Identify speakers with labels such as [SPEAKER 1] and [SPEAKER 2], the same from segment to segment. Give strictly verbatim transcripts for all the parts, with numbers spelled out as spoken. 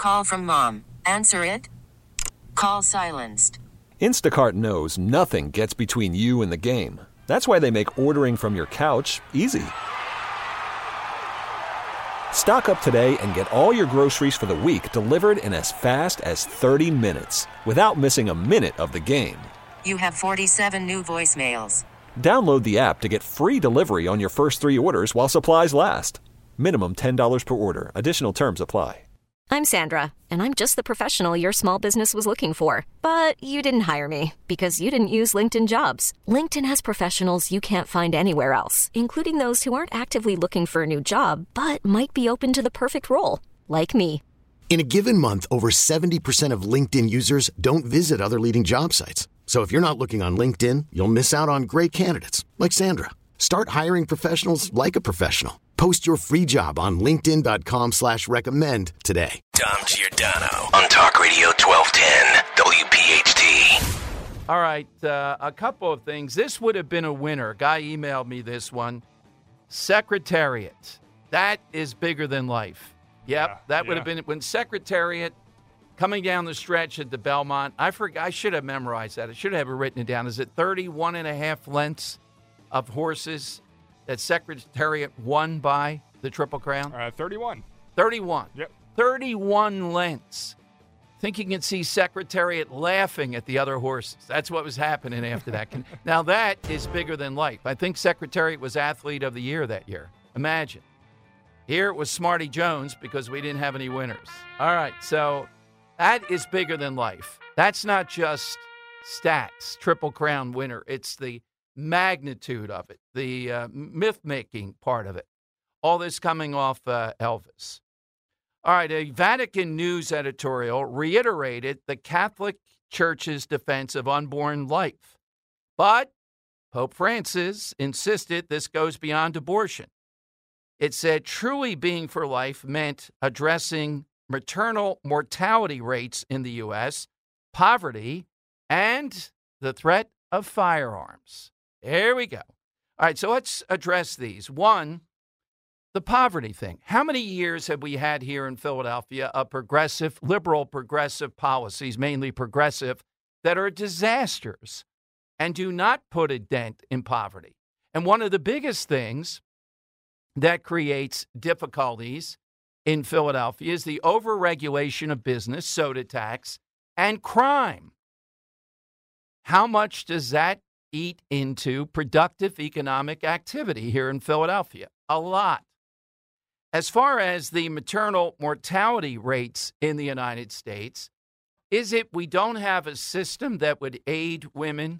[SPEAKER 1] Call from mom. Answer it. Call silenced.
[SPEAKER 2] Instacart knows nothing gets between you and the game. That's why they make ordering from your couch easy. Stock up today and get all your groceries for the week delivered in as fast as thirty minutes without missing a minute of the game.
[SPEAKER 1] You have forty-seven new voicemails.
[SPEAKER 2] Download the app to get free delivery on your first three orders while supplies last. Minimum ten dollars per order. Additional terms apply.
[SPEAKER 3] I'm Sandra, and I'm just the professional your small business was looking for. But you didn't hire me because you didn't use LinkedIn Jobs. LinkedIn has professionals you can't find anywhere else, including those who aren't actively looking for a new job, but might be open to the perfect role, like me.
[SPEAKER 4] In a given month, over seventy percent of LinkedIn users don't visit other leading job sites. So if you're not looking on LinkedIn, you'll miss out on great candidates like Sandra. Start hiring professionals like a professional. Post your free job on linkedin.com slash recommend today.
[SPEAKER 5] Dom Giordano on Talk Radio twelve ten W P H T.
[SPEAKER 6] All right, uh, a couple of things. This would have been a winner. Guy emailed me this one. Secretariat. That is bigger than life. Yep,
[SPEAKER 7] Yeah,
[SPEAKER 6] that would
[SPEAKER 7] yeah.
[SPEAKER 6] have been when Secretariat coming down the stretch at the Belmont. I forgot. I should have memorized that. I should have written it down. Is it thirty-one and a half lengths of horses that Secretariat won by the Triple Crown?
[SPEAKER 7] Uh, thirty-one.
[SPEAKER 6] thirty-one.
[SPEAKER 7] Yep.
[SPEAKER 6] thirty-one lengths. Think you can see Secretariat laughing at the other horses. That's what was happening after that. Now, that is bigger than life. I think Secretariat was Athlete of the Year that year. Imagine. Here it was Smarty Jones because we didn't have any winners. All right, so that is bigger than life. That's not just stats, Triple Crown winner. It's the magnitude of it, the uh, myth-making part of it. All this coming off uh, Elvis. All right, a Vatican News editorial reiterated the Catholic Church's defense of unborn life. But Pope Francis insisted this goes beyond abortion. It said truly being for life meant addressing maternal mortality rates in the U S, poverty, and the threat of firearms. There we go. All right, so let's address these. One, the poverty thing. How many years have we had here in Philadelphia of progressive, liberal progressive policies, mainly progressive, that are disasters and do not put a dent in poverty? And one of the biggest things that creates difficulties in Philadelphia is the overregulation of business, soda tax, and crime. How much does that eat into productive economic activity here in Philadelphia? A lot. As far as the maternal mortality rates in the United States, is it we don't have a system that would aid women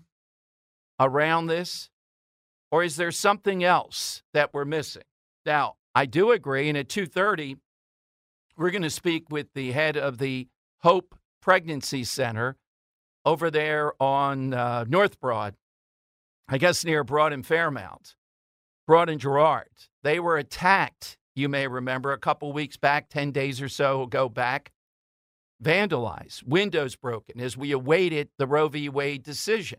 [SPEAKER 6] around this? Or is there something else that we're missing? Now, I do agree, and at two thirty, we're going to speak with the head of the Hope Pregnancy Center over there on uh, North Broad, I guess near Broad and Fairmount, Broad and Girard. They were attacked, you may remember, a couple weeks back, ten days or so ago back, vandalized, windows broken as we awaited the Roe v. Wade decision.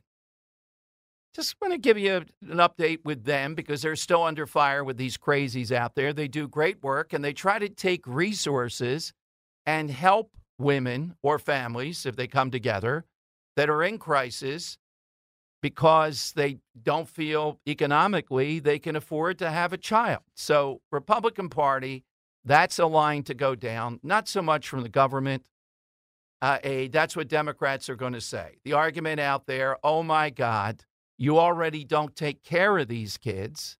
[SPEAKER 6] Just want to give you an update with them because they're still under fire with these crazies out there. They do great work, and they try to take resources and help women or families, if they come together, that are in crisis because they don't feel economically they can afford to have a child. So Republican Party, that's a line to go down, not so much from the government uh, aid. That's what Democrats are going to say. The argument out there, oh, my God, you already don't take care of these kids.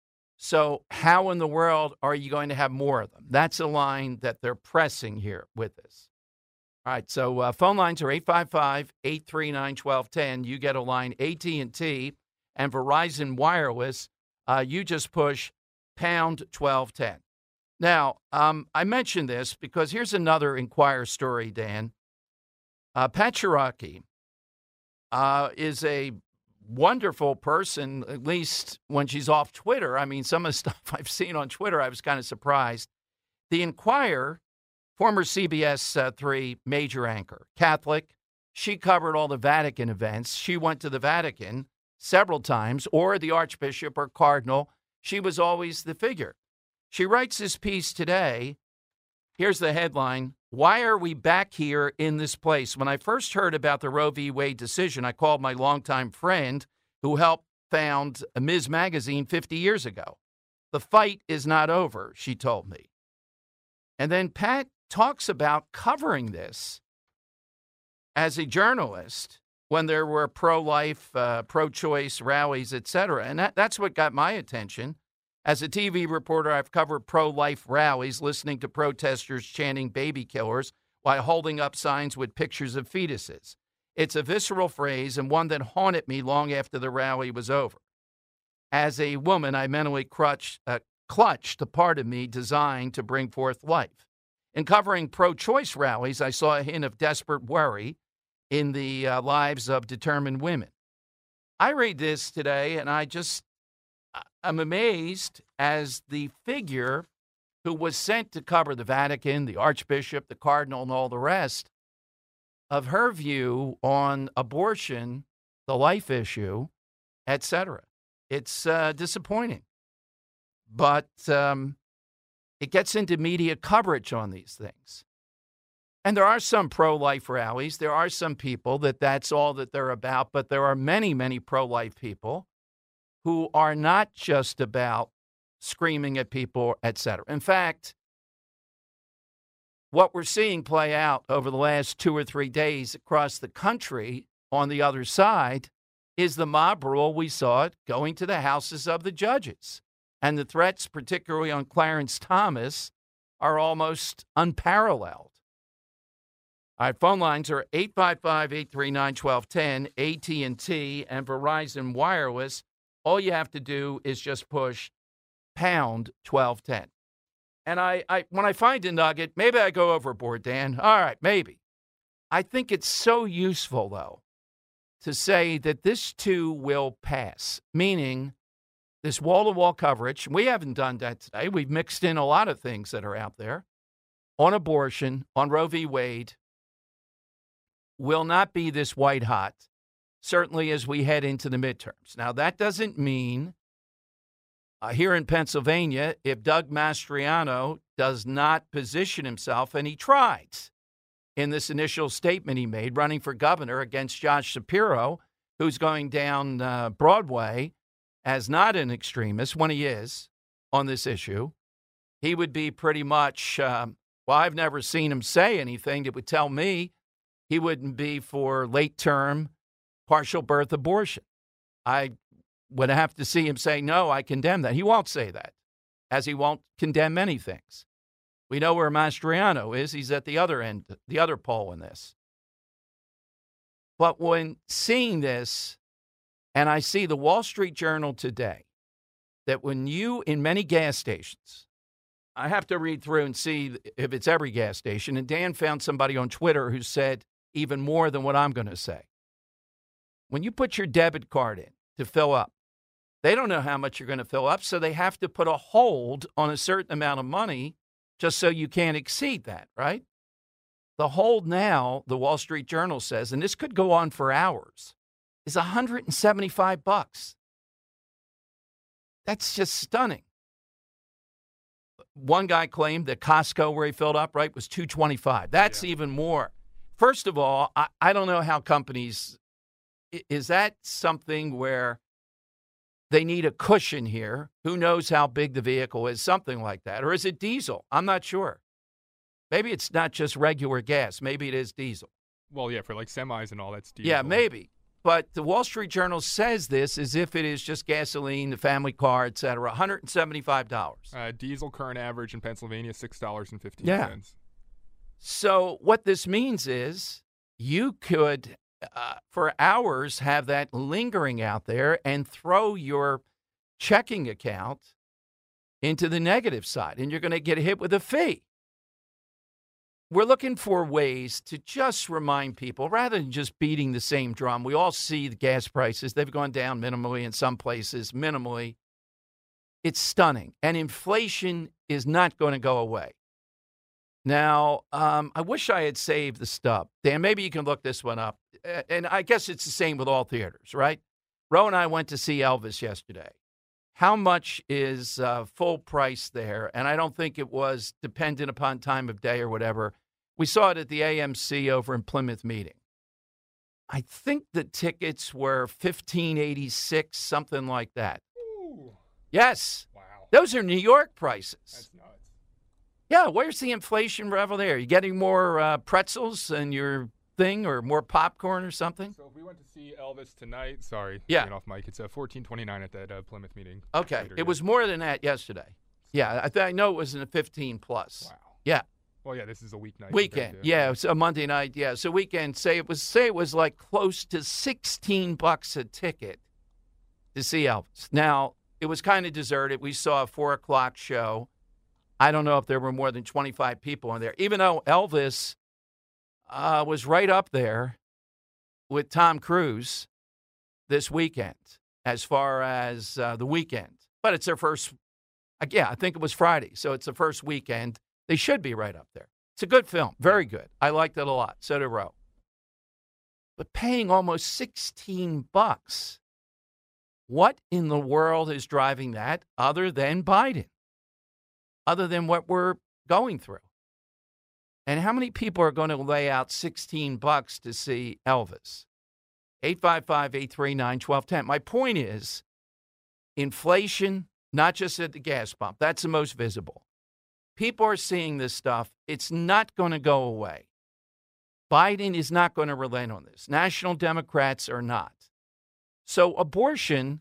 [SPEAKER 6] So how in the world are you going to have more of them? That's a line that they're pressing here with this. All right, so uh, phone lines are eight five five, eight three nine, one two one zero. You get a line A T and T and Verizon Wireless. Uh, you just push pound twelve ten. Now, um, I mentioned this because here's another Inquirer story, Dan. Uh, Pat Cherokee uh, is a wonderful person, at least when she's off Twitter. I mean, some of the stuff I've seen on Twitter, I was kind of surprised. The Inquirer, former C B S uh, three major anchor, Catholic, she covered all the Vatican events. She went to the Vatican several times, or the Archbishop or Cardinal. She was always the figure. She writes this piece today Here's the headline. Why are we back here in this place? When I first heard about the Roe v. Wade decision, I called my longtime friend who helped found Miz Magazine fifty years ago. The fight is not over, she told me. And then Pat talks about covering this as a journalist when there were pro-life, uh, pro-choice rallies, et cetera. And that, that's what got my attention. As a T V reporter, I've covered pro-life rallies, listening to protesters chanting baby killers while holding up signs with pictures of fetuses. It's a visceral phrase and one that haunted me long after the rally was over. As a woman, I mentally crutched, uh, clutched the part of me designed to bring forth life. In covering pro-choice rallies, I saw a hint of desperate worry in the uh, lives of determined women. I read this today, and I just, I'm amazed as the figure who was sent to cover the Vatican, the Archbishop, the Cardinal, and all the rest, of her view on abortion, the life issue, et cetera. It's uh, disappointing. But um, it gets into media coverage on these things. And there are some pro-life rallies. There are some people that that's all that they're about. But there are many, many pro-life people who are not just about screaming at people, et cetera. In fact, what we're seeing play out over the last two or three days across the country on the other side is the mob rule we saw it going to the houses of the judges. And the threats, particularly on Clarence Thomas, are almost unparalleled. All right, phone lines are eight five five, eight three nine, one two one zero, A T and T, and Verizon Wireless. All you have to do is just push pound twelve ten. And I, I, when I find a nugget, maybe I go overboard, Dan. All right, maybe. I think it's so useful, though, to say that this too will pass, meaning this wall-to-wall coverage. We haven't done that today. We've mixed in a lot of things that are out there on abortion, on Roe v. Wade, will not be this white hot, certainly as we head into the midterms. Now, that doesn't mean uh, here in Pennsylvania, if Doug Mastriano does not position himself, and he tried in this initial statement he made running for governor against Josh Shapiro, who's going down uh, Broadway as not an extremist when he is on this issue, he would be pretty much, um, well, I've never seen him say anything that would tell me he wouldn't be for late-term partial birth abortion. I would have to see him say, no, I condemn that. He won't say that, as he won't condemn many things. We know where Mastriano is. He's at the other end, the other pole in this. But when seeing this, and I see the Wall Street Journal today, that when you, in many gas stations, I have to read through and see if it's every gas station, and Dan found somebody on Twitter who said even more than what I'm going to say. When you put your debit card in to fill up, they don't know how much you're going to fill up, so they have to put a hold on a certain amount of money just so you can't exceed that, right? The hold now, the Wall Street Journal says, and this could go on for hours, is one hundred seventy-five bucks. That's just stunning. One guy claimed that Costco, where he filled up, right, was two hundred twenty-five. That's yeah. even more. First of all, I, I don't know how companies, is that something where they need a cushion here? Who knows how big the vehicle is, something like that. Or is it diesel? I'm not sure. Maybe it's not just regular gas. Maybe it is diesel.
[SPEAKER 7] Well, yeah, for like semis and all, that's diesel.
[SPEAKER 6] Yeah, maybe. But the Wall Street Journal says this as if it is just gasoline, the family car, et cetera, one hundred seventy-five dollars.
[SPEAKER 7] Uh, diesel current average in Pennsylvania, six dollars and fifteen cents.
[SPEAKER 6] Yeah. So what this means is you could, uh, for hours, have that lingering out there and throw your checking account into the negative side, and you're going to get hit with a fee. We're looking for ways to just remind people, rather than just beating the same drum. We all see the gas prices. They've gone down minimally in some places, minimally. It's stunning. And inflation is not going to go away. Now, um, I wish I had saved the stub. Dan, maybe you can look this one up. And I guess it's the same with all theaters, right? Ro and I went to see Elvis yesterday. how much is uh, full price there? And I don't think it was dependent upon time of day or whatever. We saw it at the A M C over in Plymouth Meeting. I think the tickets were fifteen eighty-six, something like that.
[SPEAKER 7] Ooh.
[SPEAKER 6] Yes.
[SPEAKER 7] Wow.
[SPEAKER 6] Those are New York prices.
[SPEAKER 7] That's nuts.
[SPEAKER 6] Yeah, where's the inflation level there? You getting more uh, pretzels in your thing or more popcorn or something?
[SPEAKER 7] So if we went to see Elvis tonight, sorry,
[SPEAKER 6] yeah.
[SPEAKER 7] getting off mic, it's uh, fourteen twenty-nine at that uh, Plymouth Meeting.
[SPEAKER 6] Okay, it was more than that yesterday. Yeah, I, th- I know it was in a fifteen plus.
[SPEAKER 7] Wow.
[SPEAKER 6] Yeah.
[SPEAKER 7] Well, yeah, this is a weeknight.
[SPEAKER 6] Weekend,
[SPEAKER 7] to,
[SPEAKER 6] yeah, it's a Monday night, yeah. So weekend, say it was say it was like close to sixteen bucks a ticket to see Elvis. Now it was kind of deserted. We saw a four o'clock show. I don't know if there were more than twenty-five people in there, even though Elvis uh, was right up there with Tom Cruise this weekend as far as uh, the weekend. But it's their first, uh, yeah, I think it was Friday, so it's the first weekend. They should be right up there. It's a good film, very good. I liked it a lot. So did Roe. But paying almost sixteen bucks, what in the world is driving that other than Biden? Other than what we're going through. And how many people are going to lay out sixteen bucks to see Elvis? eight five five, eight three nine, one two one zero. My point is inflation, not just at the gas pump. That's the most visible. People are seeing this stuff. It's not going to go away. Biden is not going to relent on this. National Democrats are not. So abortion,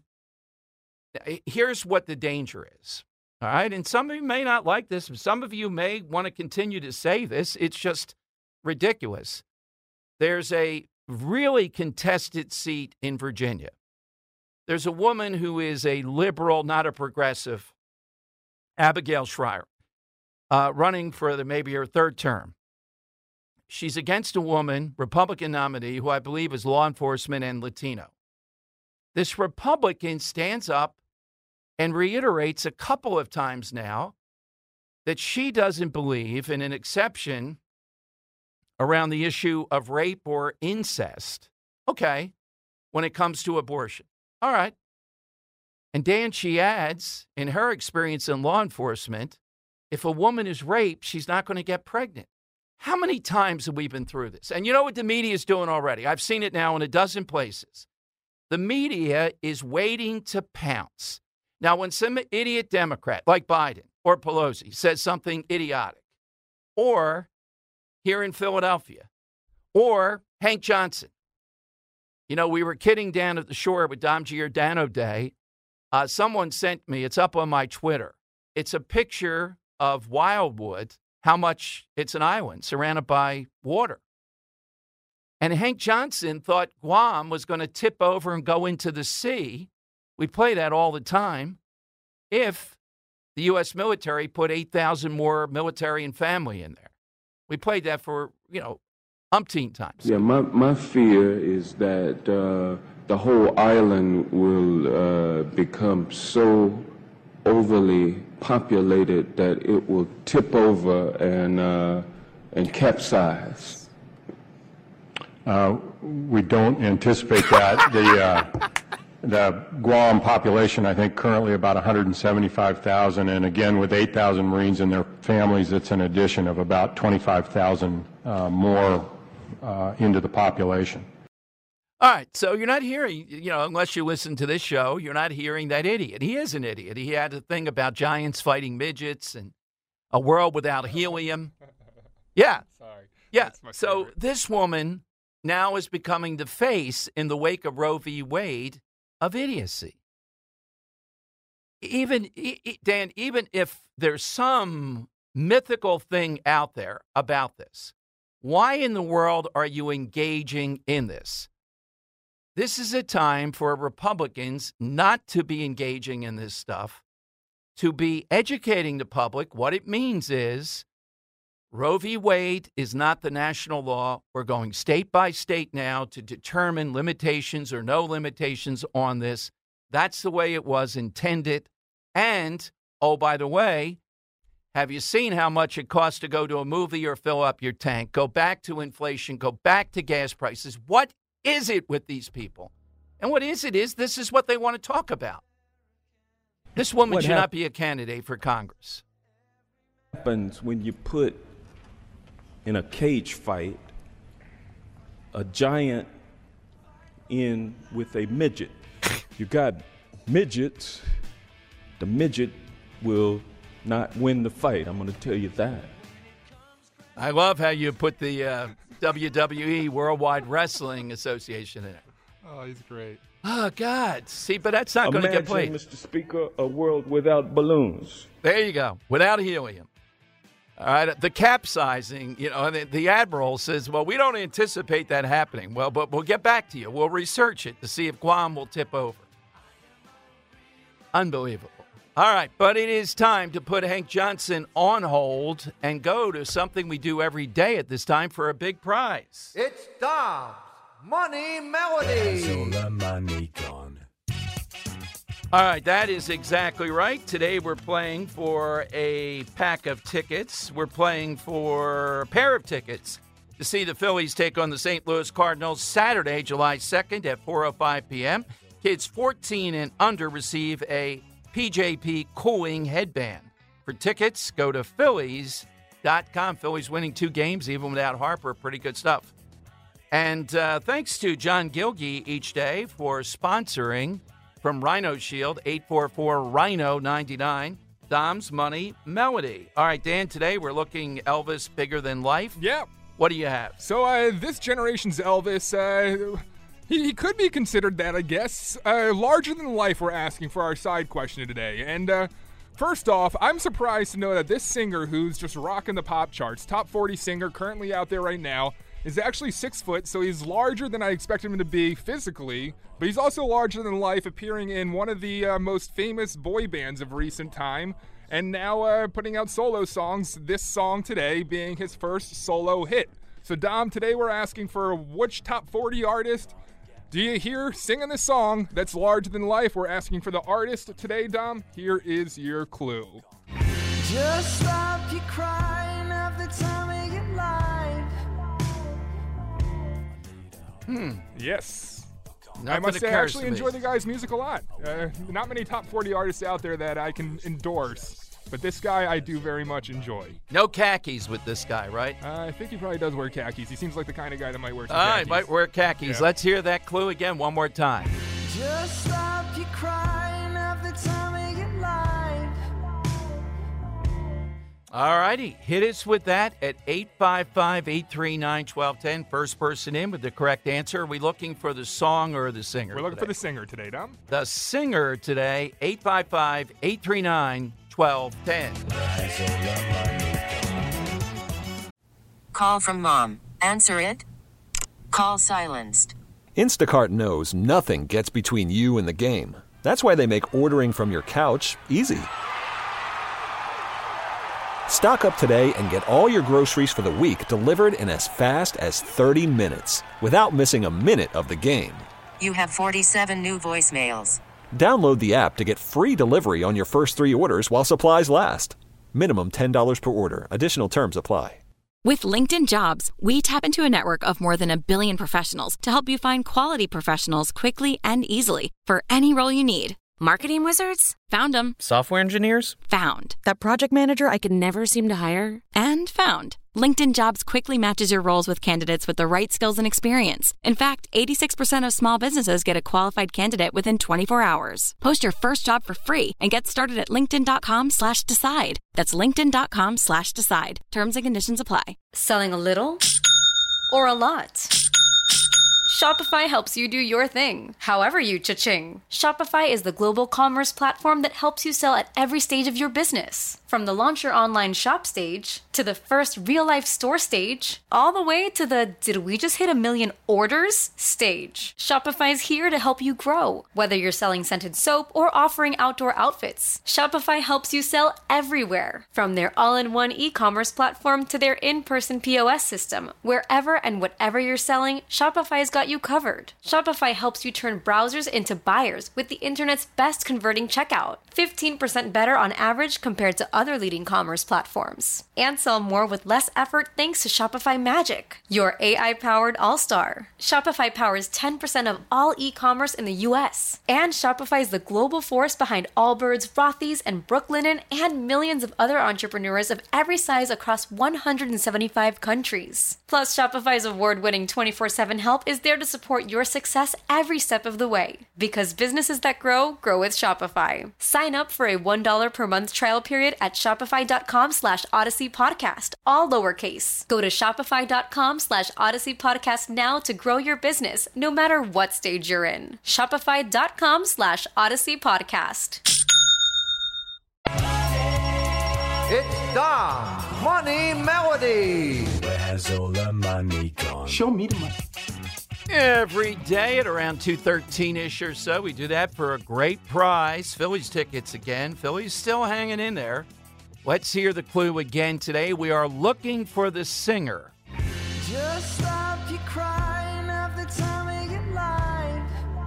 [SPEAKER 6] here's what the danger is. All right, and some of you may not like this. Some of you may want to continue to say this. It's just ridiculous. There's a really contested seat in Virginia. There's a woman who is a liberal, not a progressive, Abigail Shrier, uh, running for the, maybe her third term. She's against a woman, Republican nominee, who I believe is law enforcement and Latino. This Republican stands up and reiterates a couple of times now that she doesn't believe in an exception around the issue of rape or incest. Okay, when it comes to abortion. All right. And Dan, she adds, in her experience in law enforcement, if a woman is raped, she's not going to get pregnant. How many times have we been through this? And you know what the media is doing already? I've seen it now in a dozen places. The media is waiting to pounce. Now, when some idiot Democrat like Biden or Pelosi says something idiotic, or here in Philadelphia, or Hank Johnson, you know, we were kidding down at the shore with Dom Giordano Day. Uh, someone sent me, it's up on my Twitter. It's a picture of Wildwood, how much it's an island surrounded by water. And Hank Johnson thought Guam was going to tip over and go into the sea. We play that all the time. If the U S military put eight thousand more military and family in there. We played that for, you know, umpteen times.
[SPEAKER 8] Yeah, my, my fear is that uh, the whole island will uh, become so overly populated that it will tip over and, uh, and capsize.
[SPEAKER 9] Uh, we don't anticipate that. The, uh, the Guam population, I think, currently about one hundred seventy-five thousand, and again, with eight thousand Marines and their families, it's an addition of about twenty-five thousand uh, more uh, into the population.
[SPEAKER 6] All right, so you're not hearing, you know, unless you listen to this show, you're not hearing that idiot. He is an idiot. He had a thing about giants fighting midgets and a world without helium. Yeah.
[SPEAKER 7] Sorry.
[SPEAKER 6] Yeah. So
[SPEAKER 7] favorite.
[SPEAKER 6] this woman now is becoming the face in the wake of Roe v. Wade of idiocy. Even, Dan, even if there's some mythical thing out there about this, why in the world are you engaging in this? This is a time for Republicans not to be engaging in this stuff, to be educating the public. What it means is Roe v. Wade is not the national law. We're going state by state now to determine limitations or no limitations on this. That's the way it was intended. And, oh, by the way, have you seen how much it costs to go to a movie or fill up your tank? Go back to inflation. Go back to gas prices. What is it with these people? And what is it is this is what they want to talk about. This woman
[SPEAKER 8] What
[SPEAKER 6] should
[SPEAKER 8] hap-
[SPEAKER 6] not be a candidate for Congress.
[SPEAKER 8] happens when you put in a cage fight a giant in with a midget. You got midgets, the midget will not win the fight. I'm going to tell you that.
[SPEAKER 6] I love how you put the uh, W W E, Worldwide Wrestling Association, in it.
[SPEAKER 7] Oh, he's great.
[SPEAKER 6] Oh, God. See, but that's not going to get played.
[SPEAKER 8] Imagine, Mister Speaker, a world without balloons.
[SPEAKER 6] There you go. Without helium. All right. The capsizing, you know, the, the Admiral says, well, we don't anticipate that happening. Well, but we'll get back to you. We'll research it to see if Guam will tip over. Unbelievable. All right. But it is time to put Hank Johnson on hold and go to something we do every day at this time for a big prize.
[SPEAKER 10] It's Dom's Money Melody.
[SPEAKER 6] All right, that is exactly right. Today we're playing for a pack of tickets. We're playing for a pair of tickets to see the Phillies take on the Saint Louis Cardinals Saturday, July second at four oh five p.m. Kids fourteen and under receive a P J P cooling headband. For tickets, go to Phillies dot com. Phillies winning two games, even without Harper. Pretty good stuff. And uh, thanks to John Gilgee each day for sponsoring from Rhino Shield, eight four four Rhino ninety-nine, Dom's Money Melody. All right, Dan, today we're looking Elvis Bigger Than Life.
[SPEAKER 7] Yeah.
[SPEAKER 6] What do you have?
[SPEAKER 7] So uh, this generation's Elvis, uh, he, he could be considered that, I guess. Uh, larger than life, we're asking for our side question today. And uh, first off, I'm surprised to know that this singer who's just rocking the pop charts, top forty singer currently out there right now, is actually six foot, so he's larger than I expected him to be physically, but he's also larger than life, appearing in one of the uh, most famous boy bands of recent time, and now uh, putting out solo songs, this song today being his first solo hit. So Dom, today we're asking for which top forty artist do you hear singing this song that's larger than life? We're asking for the artist today, Dom. Here is your clue.
[SPEAKER 10] Just stop you crying at the time of your life.
[SPEAKER 7] Hmm. Yes.
[SPEAKER 6] Nothing
[SPEAKER 7] I must say, I
[SPEAKER 6] occurs
[SPEAKER 7] actually
[SPEAKER 6] to me.
[SPEAKER 7] enjoy the guy's music a lot. Uh, not many top forty artists out there that I can endorse, but this guy I do very much enjoy.
[SPEAKER 6] No khakis with this guy, right?
[SPEAKER 7] Uh, I think he probably does wear khakis. He seems like the kind of guy that might wear some
[SPEAKER 6] All
[SPEAKER 7] khakis.
[SPEAKER 6] right, might wear khakis.
[SPEAKER 7] Yeah.
[SPEAKER 6] Let's hear that clue again one more time.
[SPEAKER 10] Just stop you crying at the time of your life.
[SPEAKER 6] All righty. Hit us with that at eight five five, eight three nine, one two one zero. First person in with the correct answer. Are we looking for the song or the singer?
[SPEAKER 7] We're looking
[SPEAKER 6] today?
[SPEAKER 7] for the singer today, Dom.
[SPEAKER 6] The singer today, eight five five, eight three nine, one two one zero.
[SPEAKER 1] Call from mom. Answer it. Call silenced.
[SPEAKER 2] Instacart knows nothing gets between you and the game. That's why they make ordering from your couch easy. Stock up today and get all your groceries for the week delivered in as fast as thirty minutes without missing a minute of the game.
[SPEAKER 1] You have forty-seven new voicemails.
[SPEAKER 2] Download the app to get free delivery on your first three orders while supplies last. Minimum ten dollars per order. Additional terms apply.
[SPEAKER 11] With LinkedIn Jobs, we tap into a network of more than a billion professionals to help you find quality professionals quickly and easily for any role you need. Marketing wizards? Found them.
[SPEAKER 12] Software engineers?
[SPEAKER 11] Found.
[SPEAKER 12] That project manager I could never seem to hire?
[SPEAKER 11] And found. LinkedIn Jobs quickly matches your roles with candidates with the right skills and experience. In fact, eighty-six percent of small businesses get a qualified candidate within twenty-four hours. Post your first job for free and get started at linkedin.com slash decide. That's linkedin.com slash decide. Terms and conditions apply.
[SPEAKER 13] Selling a little or a lot? Shopify helps you do your thing, however you cha-ching. Shopify is the global commerce platform that helps you sell at every stage of your business. From the launch your online shop stage, to the first real-life store stage, all the way to the did we just hit a million orders stage. Shopify's here to help you grow. Whether you're selling scented soap or offering outdoor outfits, Shopify helps you sell everywhere. From their all-in-one e-commerce platform to their in-person P O S system, wherever and whatever you're selling, Shopify's got you covered. Shopify helps you turn browsers into buyers with the internet's best converting checkout. fifteen percent better on average compared to other leading commerce platforms. And sell more with less effort thanks to Shopify Magic, your A I-powered all-star. Shopify powers ten percent of all e-commerce in the U S. And Shopify is the global force behind Allbirds, Rothy's, and Brooklinen, and millions of other entrepreneurs of every size across one hundred seventy-five countries. Plus, Shopify's award-winning twenty-four seven help is there to support your success every step of the way. Because businesses that grow, grow with Shopify. Sign up for a one dollar per month trial period at shopify.com slash Odyssey Podcast, all lowercase. Go to shopify.com slash Odyssey Podcast now to grow your business, no matter what stage you're in. Shopify.com slash Odyssey Podcast.
[SPEAKER 14] It's the Money Melody.
[SPEAKER 15] Where's all the money gone? Show me the money.
[SPEAKER 6] Every day at around two thirteen-ish or so, we do that for a great prize. Phillies tickets again. Phillies still hanging in there. Let's hear the clue again today. We are looking for the singer.
[SPEAKER 10] Just stop you crying at the time of your life.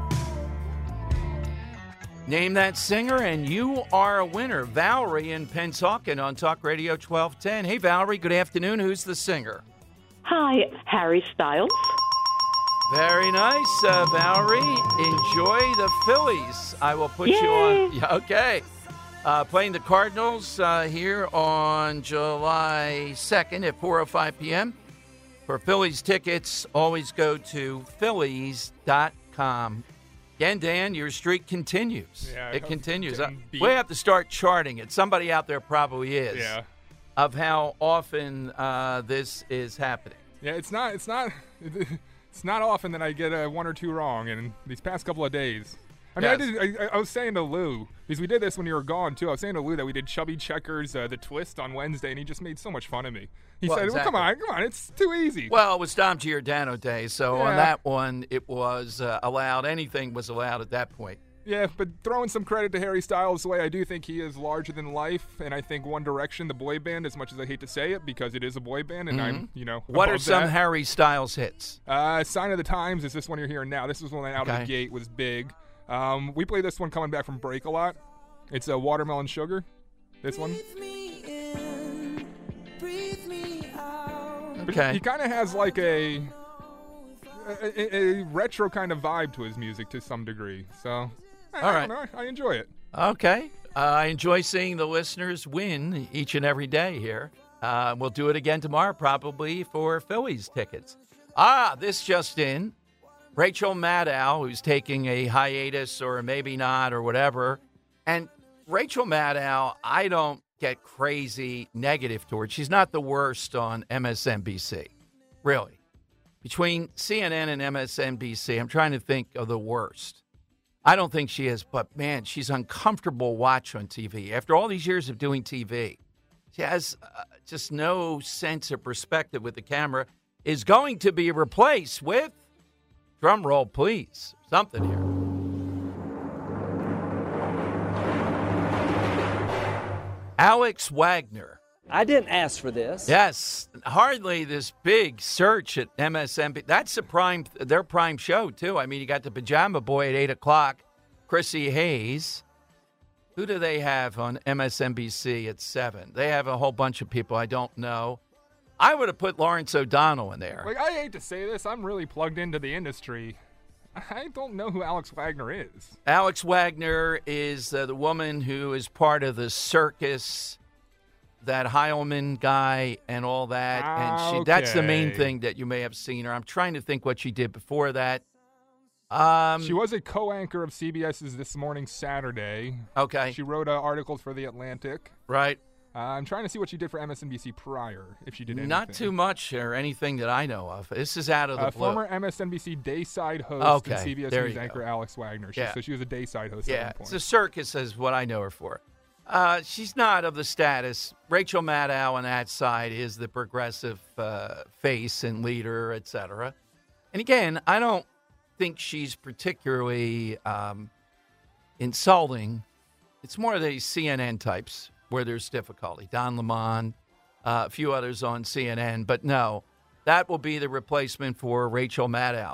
[SPEAKER 6] Name that singer, and you are a winner. Valerie in Pennsauken on Talk Radio twelve ten. Hey, Valerie, good afternoon. Who's the singer?
[SPEAKER 16] Hi, Harry Styles.
[SPEAKER 6] Very nice, uh, Valerie. Enjoy the Phillies. I will put
[SPEAKER 16] Yay.
[SPEAKER 6] you on. Yeah, okay. Uh, playing the Cardinals uh, here on July second at four oh five p.m. For Phillies tickets, always go to Phillies dot com. Again, Dan, your streak continues.
[SPEAKER 7] Yeah,
[SPEAKER 6] it continues. Uh,
[SPEAKER 7] beat.
[SPEAKER 6] we have to start charting it. Somebody out there probably is.
[SPEAKER 7] Yeah.
[SPEAKER 6] Of how often uh, this is happening.
[SPEAKER 7] Yeah, it's not. It's not. It's not often that I get uh, one or two wrong in these past couple of days. I mean,
[SPEAKER 6] Yes.
[SPEAKER 7] I, did, I, I was saying to Lou, because we did this when you were gone, too. I was saying to Lou that we did Chubby Checkers, uh, the twist on Wednesday, and he just made so much fun of me. He
[SPEAKER 6] Well,
[SPEAKER 7] said,
[SPEAKER 6] exactly.
[SPEAKER 7] well, come on, come on, it's too easy.
[SPEAKER 6] Well, it was Dom Giordano Day, so on
[SPEAKER 7] Yeah.
[SPEAKER 6] that one, it was uh, allowed. Anything was allowed at that point.
[SPEAKER 7] Yeah, but throwing some credit to Harry Styles the way I do think he is larger than life, and I think One Direction, the boy band, as much as I hate to say it, because it is a boy band, and I'm, you know,
[SPEAKER 6] What are
[SPEAKER 7] above
[SPEAKER 6] some
[SPEAKER 7] that.
[SPEAKER 6] Harry Styles hits?
[SPEAKER 7] Uh, Sign of the Times is this one you're hearing now. This was one that out of
[SPEAKER 6] Okay.
[SPEAKER 7] the gate was big. Um, we play this one coming back from break a lot. It's a Watermelon Sugar. This one. But
[SPEAKER 6] Okay.
[SPEAKER 7] he kind of has like a a, a a retro kind of vibe to his music to some degree. So, I,
[SPEAKER 6] All
[SPEAKER 7] I
[SPEAKER 6] right.
[SPEAKER 7] don't know. I enjoy it.
[SPEAKER 6] Okay. Uh, I enjoy seeing the listeners win each and every day here. Uh, we'll do it again tomorrow, probably for Phillies tickets. Ah, this just in. Rachel Maddow, who's taking a hiatus or maybe not or whatever. And Rachel Maddow, I don't get crazy negative towards. She's not the worst on M S N B C, really. Between C N N and M S N B C, I'm trying to think of the worst. I don't think she is, but, man, she's uncomfortable to watch on T V. After all these years of doing T V, she has uh, just no sense of perspective with the camera, is going to be replaced with, drum roll, please, something here. Alex Wagner.
[SPEAKER 17] I didn't ask for this.
[SPEAKER 6] Yes, hardly this big search at M S N B C. That's a prime, their prime show, too. I mean, you got the Pajama Boy at eight o'clock, Chrissy Hayes. Who do they have on M S N B C at seven? They have a whole bunch of people I don't know. I would have put Lawrence O'Donnell in there.
[SPEAKER 7] Like, I hate to say this, I'm really plugged into the industry. I don't know who Alex Wagner is.
[SPEAKER 6] Alex Wagner is uh, the woman who is part of the circus, that Heilman guy and all that. And she, that's the main
[SPEAKER 7] Okay.
[SPEAKER 6] thing that you may have seen her. I'm trying to think what she did before that. Um,
[SPEAKER 7] She was a co-anchor of CBS's This Morning Saturday.
[SPEAKER 6] Okay.
[SPEAKER 7] She wrote uh, articles for The Atlantic.
[SPEAKER 6] Right.
[SPEAKER 7] Uh, I'm trying to see what she did for M S N B C prior, if she did anything.
[SPEAKER 6] Not too much or anything that I know of. This is out of the
[SPEAKER 7] Uh,
[SPEAKER 6] blue.
[SPEAKER 7] former M S N B C Dayside host
[SPEAKER 6] Okay,
[SPEAKER 7] and C B S
[SPEAKER 6] there
[SPEAKER 7] News
[SPEAKER 6] you
[SPEAKER 7] anchor
[SPEAKER 6] go.
[SPEAKER 7] Alex Wagner. She,
[SPEAKER 6] Yeah.
[SPEAKER 7] So she was a Dayside host at
[SPEAKER 6] Yeah,
[SPEAKER 7] one point.
[SPEAKER 6] it's a circus is what I know her for. Uh, she's not of the status. Rachel Maddow on that side is the progressive uh, face and leader, et cetera. And again, I don't think she's particularly um, insulting. It's more of the C N N types where there's difficulty. Don Lemon, uh, a few others on C N N. But no, that will be the replacement for Rachel Maddow.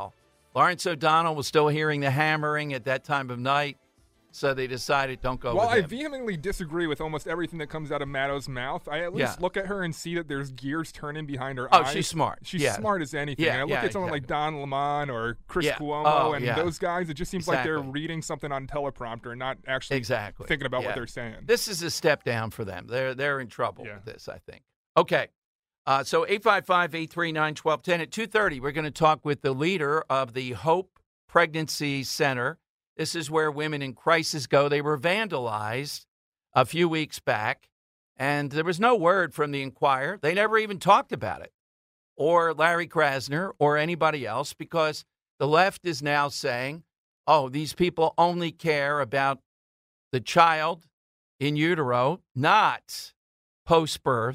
[SPEAKER 6] Lawrence O'Donnell was still hearing the hammering at that time of night, so they decided don't go
[SPEAKER 7] Well,
[SPEAKER 6] with
[SPEAKER 7] I
[SPEAKER 6] him.
[SPEAKER 7] vehemently disagree with almost everything that comes out of Maddow's mouth. I at least
[SPEAKER 6] Yeah.
[SPEAKER 7] look at her and see that there's gears turning behind her
[SPEAKER 6] Oh,
[SPEAKER 7] eyes.
[SPEAKER 6] she's smart.
[SPEAKER 7] She's
[SPEAKER 6] Yeah.
[SPEAKER 7] smart as anything.
[SPEAKER 6] Yeah,
[SPEAKER 7] And I look
[SPEAKER 6] yeah,
[SPEAKER 7] at someone like Don Lemon or Chris
[SPEAKER 6] Yeah.
[SPEAKER 7] Cuomo
[SPEAKER 6] Oh,
[SPEAKER 7] and
[SPEAKER 6] yeah.
[SPEAKER 7] those guys. It just seems like they're
[SPEAKER 6] Exactly.
[SPEAKER 7] reading something on teleprompter and not actually
[SPEAKER 6] Exactly.
[SPEAKER 7] thinking about
[SPEAKER 6] Yeah.
[SPEAKER 7] what they're saying.
[SPEAKER 6] This is a step down for them. They're they're in trouble with this, I think. Okay. Uh, so eight five five, eight three nine, one two one zero. At two thirty, we're going to talk with the leader of the Hope Pregnancy Center. This is where women in crisis go. They were vandalized a few weeks back, and there was no word from the Inquirer. They never even talked about it, or Larry Krasner, or anybody else, because the left is now saying, oh, these people only care about the child in utero, not post-birth.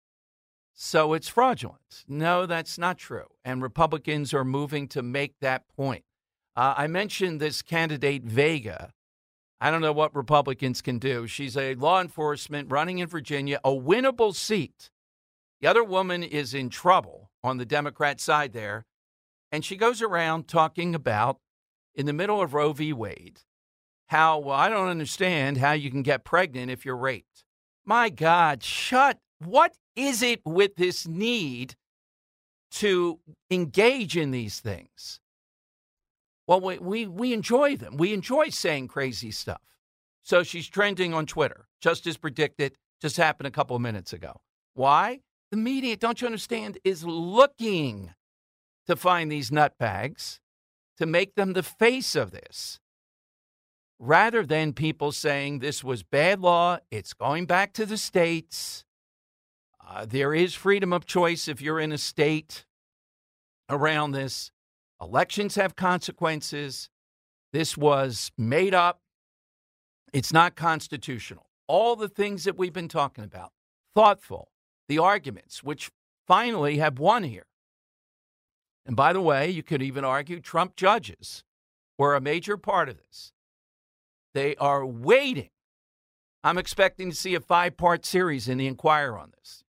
[SPEAKER 6] So it's fraudulent. No, that's not true. And Republicans are moving to make that point. Uh, I mentioned this candidate, Vega. I don't know what Republicans can do. She's a law enforcement running in Virginia, a winnable seat. The other woman is in trouble on the Democrat side there. And she goes around talking about, in the middle of Roe v. Wade, how, well, I don't understand how you can get pregnant if you're raped. My God, shut. What is it with this need to engage in these things? Well, we, we, we enjoy them. We enjoy saying crazy stuff. So she's trending on Twitter, just as predicted, just happened a couple of minutes ago. Why? The media, don't you understand, is looking to find these nutbags to make them the face of this, rather than people saying this was bad law, it's going back to the states. Uh, there is freedom of choice if you're in a state around this. Elections have consequences. This was made up. It's not constitutional. All the things that we've been talking about, thoughtful, the arguments, which finally have won here. And by the way, you could even argue Trump judges were a major part of this. They are waiting. I'm expecting to see a five-part series in the Inquirer on this.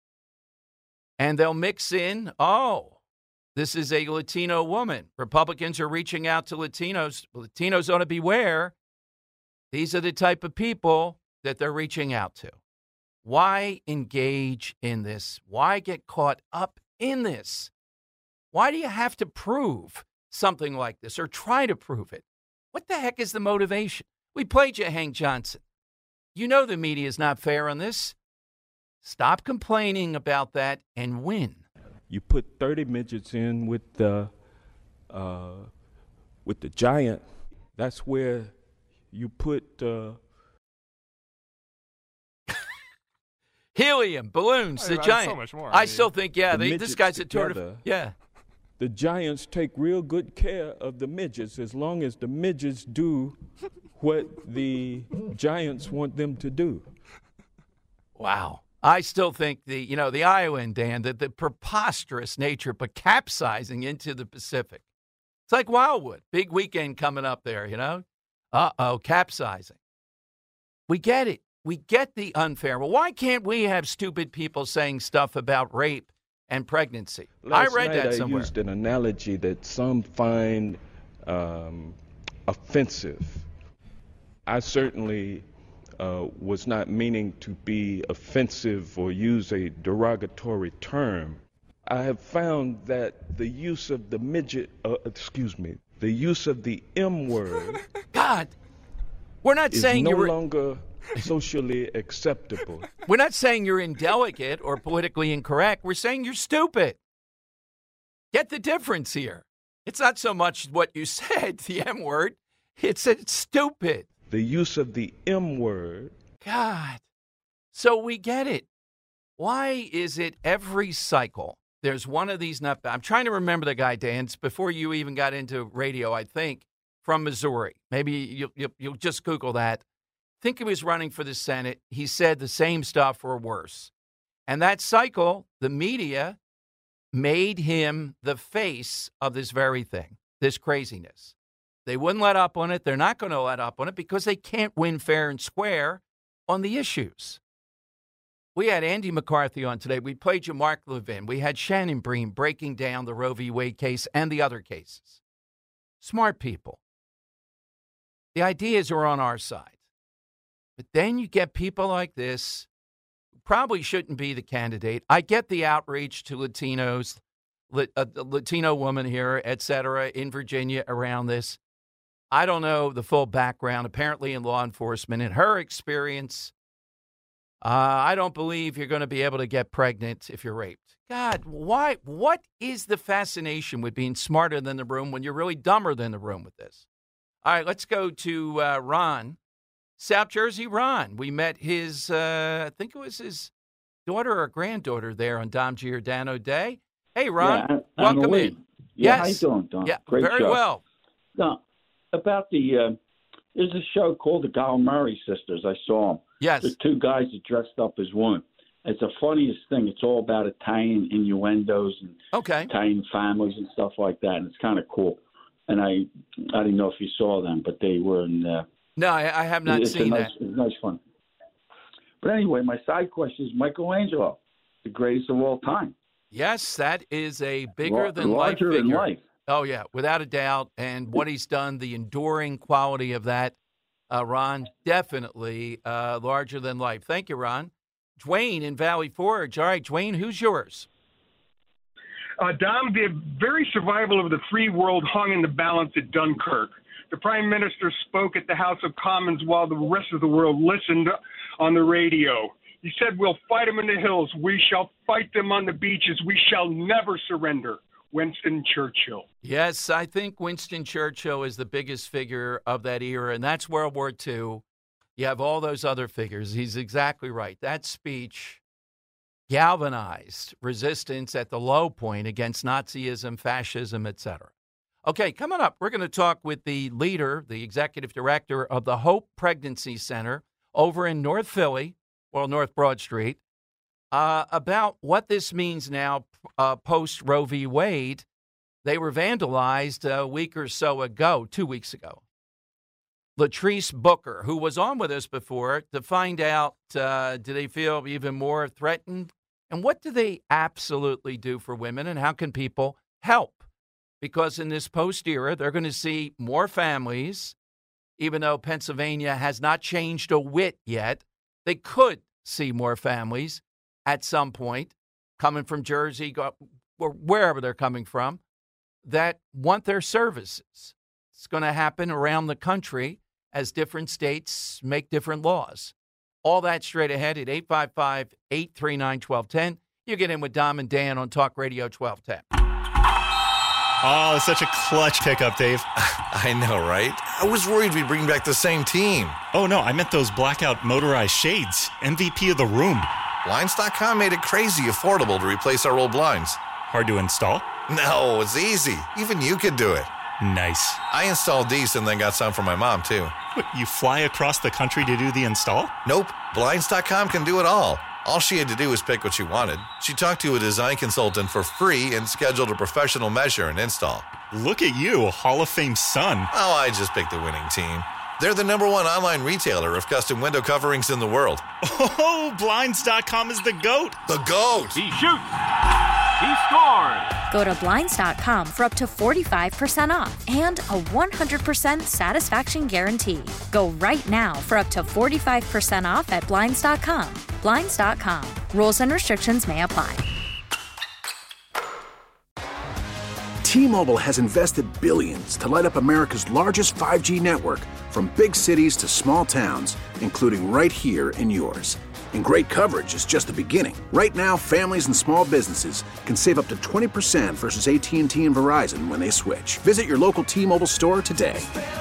[SPEAKER 6] And they'll mix in, oh, this is a Latino woman. Republicans are reaching out to Latinos. Latinos ought to beware. These are the type of people that they're reaching out to. Why engage in this? Why get caught up in this? Why do you have to prove something like this or try to prove it? What the heck is the motivation? We played you, Hank Johnson. You know the media is not fair on this. Stop complaining about that and win.
[SPEAKER 8] You put thirty midgets in with the uh, with the giant. That's where you put uh...
[SPEAKER 6] helium balloons. The
[SPEAKER 7] Oh,
[SPEAKER 6] giant.
[SPEAKER 7] so much more.
[SPEAKER 6] I,
[SPEAKER 7] I mean,
[SPEAKER 6] still think, yeah,
[SPEAKER 8] the
[SPEAKER 6] they, this
[SPEAKER 8] midgets
[SPEAKER 6] guy's a tour
[SPEAKER 8] together.
[SPEAKER 6] of yeah.
[SPEAKER 8] The giants take real good care of the midgets as long as the midgets do what the giants want them to do.
[SPEAKER 6] Wow. I still think the, you know, the Iowan, Dan, the, the preposterous nature, but capsizing into the Pacific. It's like Wildwood. Big weekend coming up there, you know? Uh-oh, capsizing. We get it. We get the unfair. Well, why can't we have stupid people saying stuff about rape and pregnancy?
[SPEAKER 8] Last
[SPEAKER 6] I read
[SPEAKER 8] night
[SPEAKER 6] that
[SPEAKER 8] I
[SPEAKER 6] somewhere.
[SPEAKER 8] used an analogy that some find um, offensive. I certainly uh, was not meaning to be offensive or use a derogatory term. I have found that the use of the midget, uh, excuse me, the use of the M word,
[SPEAKER 6] God, we're not
[SPEAKER 8] is
[SPEAKER 6] saying
[SPEAKER 8] no
[SPEAKER 6] you're
[SPEAKER 8] longer socially acceptable.
[SPEAKER 6] We're not saying you're indelicate or politically incorrect. We're saying you're stupid. Get the difference here. It's not so much what you said, the M word. It's, it's stupid.
[SPEAKER 8] The use of the M word.
[SPEAKER 6] God. So we get it. Why is it every cycle there's one of these nut? I'm trying to remember the guy, Dan. It's before you even got into radio, I think, from Missouri. Maybe you'll, you'll, you'll just Google that. I think he was running for the Senate. He said the same stuff or worse. And that cycle, the media made him the face of this very thing, this craziness. They wouldn't let up on it. They're not going to let up on it because they can't win fair and square on the issues. We had Andy McCarthy on today. We played you Mark Levin. We had Shannon Bream breaking down the Roe v. Wade case and the other cases. smart people. The ideas are on our side. But then you get people like this, who probably shouldn't be the candidate. I get the outreach to Latinos, a Latino woman here, et cetera, in Virginia around this. I don't know the full background, apparently in law enforcement. In her experience, uh, I don't believe you're going to be able to get pregnant if you're raped. God, why? What is the fascination with being smarter than the room when you're really dumber than the room with this? All right, let's go to uh, Ron. South Jersey Ron. We met his, uh, I think it was his daughter or granddaughter there on Dom Giordano Day. Hey, Ron,
[SPEAKER 18] yeah,
[SPEAKER 6] welcome
[SPEAKER 18] Emily.
[SPEAKER 6] in.
[SPEAKER 18] Yeah,
[SPEAKER 6] yes.
[SPEAKER 18] how you doing, Don?
[SPEAKER 6] Yeah,
[SPEAKER 18] Great
[SPEAKER 6] very
[SPEAKER 18] show.
[SPEAKER 6] well.
[SPEAKER 18] No, about the, uh, there's a show called the Gallimari Sisters. I saw them.
[SPEAKER 6] Yes.
[SPEAKER 18] The two guys that dressed up as one. It's the funniest thing. It's all about Italian innuendos and
[SPEAKER 6] okay.
[SPEAKER 18] Italian families and stuff like that, and it's kind of cool. And I, I didn't know if you saw them, but they were in. Uh,
[SPEAKER 6] no, I, I have not
[SPEAKER 18] it's
[SPEAKER 6] seen
[SPEAKER 18] nice,
[SPEAKER 6] that.
[SPEAKER 18] It's nice fun. But anyway, my side question is Michelangelo, the greatest of all time.
[SPEAKER 6] Yes, that is a bigger
[SPEAKER 18] Lar-
[SPEAKER 6] than life
[SPEAKER 18] larger
[SPEAKER 6] figure.
[SPEAKER 18] than life.
[SPEAKER 6] Oh yeah, without a doubt. And what he's done, the enduring quality of that, uh, Ron, definitely uh, larger than life. Thank you, Ron. Dwayne in Valley Forge. All right, Dwayne, who's yours?
[SPEAKER 19] Uh, Dom, the very survival of the free world hung in the balance at Dunkirk. The Prime Minister spoke at the House of Commons while the rest of the world listened on the radio. He said, we'll fight them in the hills. We shall fight them on the beaches. We shall never surrender. Winston Churchill.
[SPEAKER 6] Yes, I think Winston Churchill is the biggest figure of that era, and that's World War Two. You have all those other figures. He's exactly right. That speech galvanized resistance at the low point against Nazism, fascism, et cetera. Okay, coming up, we're going to talk with the leader, the executive director of the Hope Pregnancy Center over in North Philly, well, North Broad Street, uh, about what this means now uh, post Roe v. Wade. They were vandalized a week or so ago, two weeks ago. Latrice Booker, who was on with us before, to find out, uh, do they feel even more threatened? And what do they absolutely do for women, and how can people help? Because in this post-era, they're going to see more families, even though Pennsylvania has not changed a whit yet. They could see more families at some point, coming from Jersey or wherever they're coming from, that want their services. It's going to happen around the country as different states make different laws. All that straight ahead at eight five five, eight three nine, one two one zero. You get in with Dom and Dan on Talk Radio twelve ten.
[SPEAKER 20] Oh, such a clutch pickup, Dave.
[SPEAKER 21] I know, right? I was worried we'd bring back the same team.
[SPEAKER 20] Oh, no, I meant those blackout motorized shades. M V P of the room.
[SPEAKER 21] Blinds dot com made it crazy affordable to replace our old blinds.
[SPEAKER 20] Hard to install?
[SPEAKER 21] No, it's easy. Even you could do it.
[SPEAKER 20] Nice.
[SPEAKER 21] I installed these and then got some for my mom, too.
[SPEAKER 20] What, you fly across the country to do the install?
[SPEAKER 21] Nope. Blinds dot com can do it all. All she had to do was pick what she wanted. She talked to a design consultant for free and scheduled a professional measure and install.
[SPEAKER 20] Look at you, a Hall of Fame son.
[SPEAKER 21] Oh, I just picked the winning team. They're the number one online retailer of custom window coverings in the world.
[SPEAKER 20] Oh, Blinds dot com is the GOAT.
[SPEAKER 21] The GOAT.
[SPEAKER 22] He shoots. He scores.
[SPEAKER 23] Go to Blinds dot com for up to forty-five percent off and a one hundred percent satisfaction guarantee. Go right now for up to forty-five percent off at Blinds dot com. Blinds dot com. Rules and restrictions may apply.
[SPEAKER 24] T-Mobile has invested billions to light up America's largest five G network, from big cities to small towns, including right here in yours. And great coverage is just the beginning. Right now, families and small businesses can save up to twenty percent versus A T and T and Verizon when they switch. Visit your local T-Mobile store today.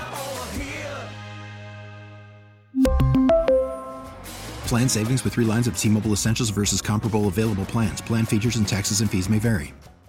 [SPEAKER 25] Plan savings with three lines of T-Mobile Essentials versus comparable available plans. Plan features and taxes and fees may vary.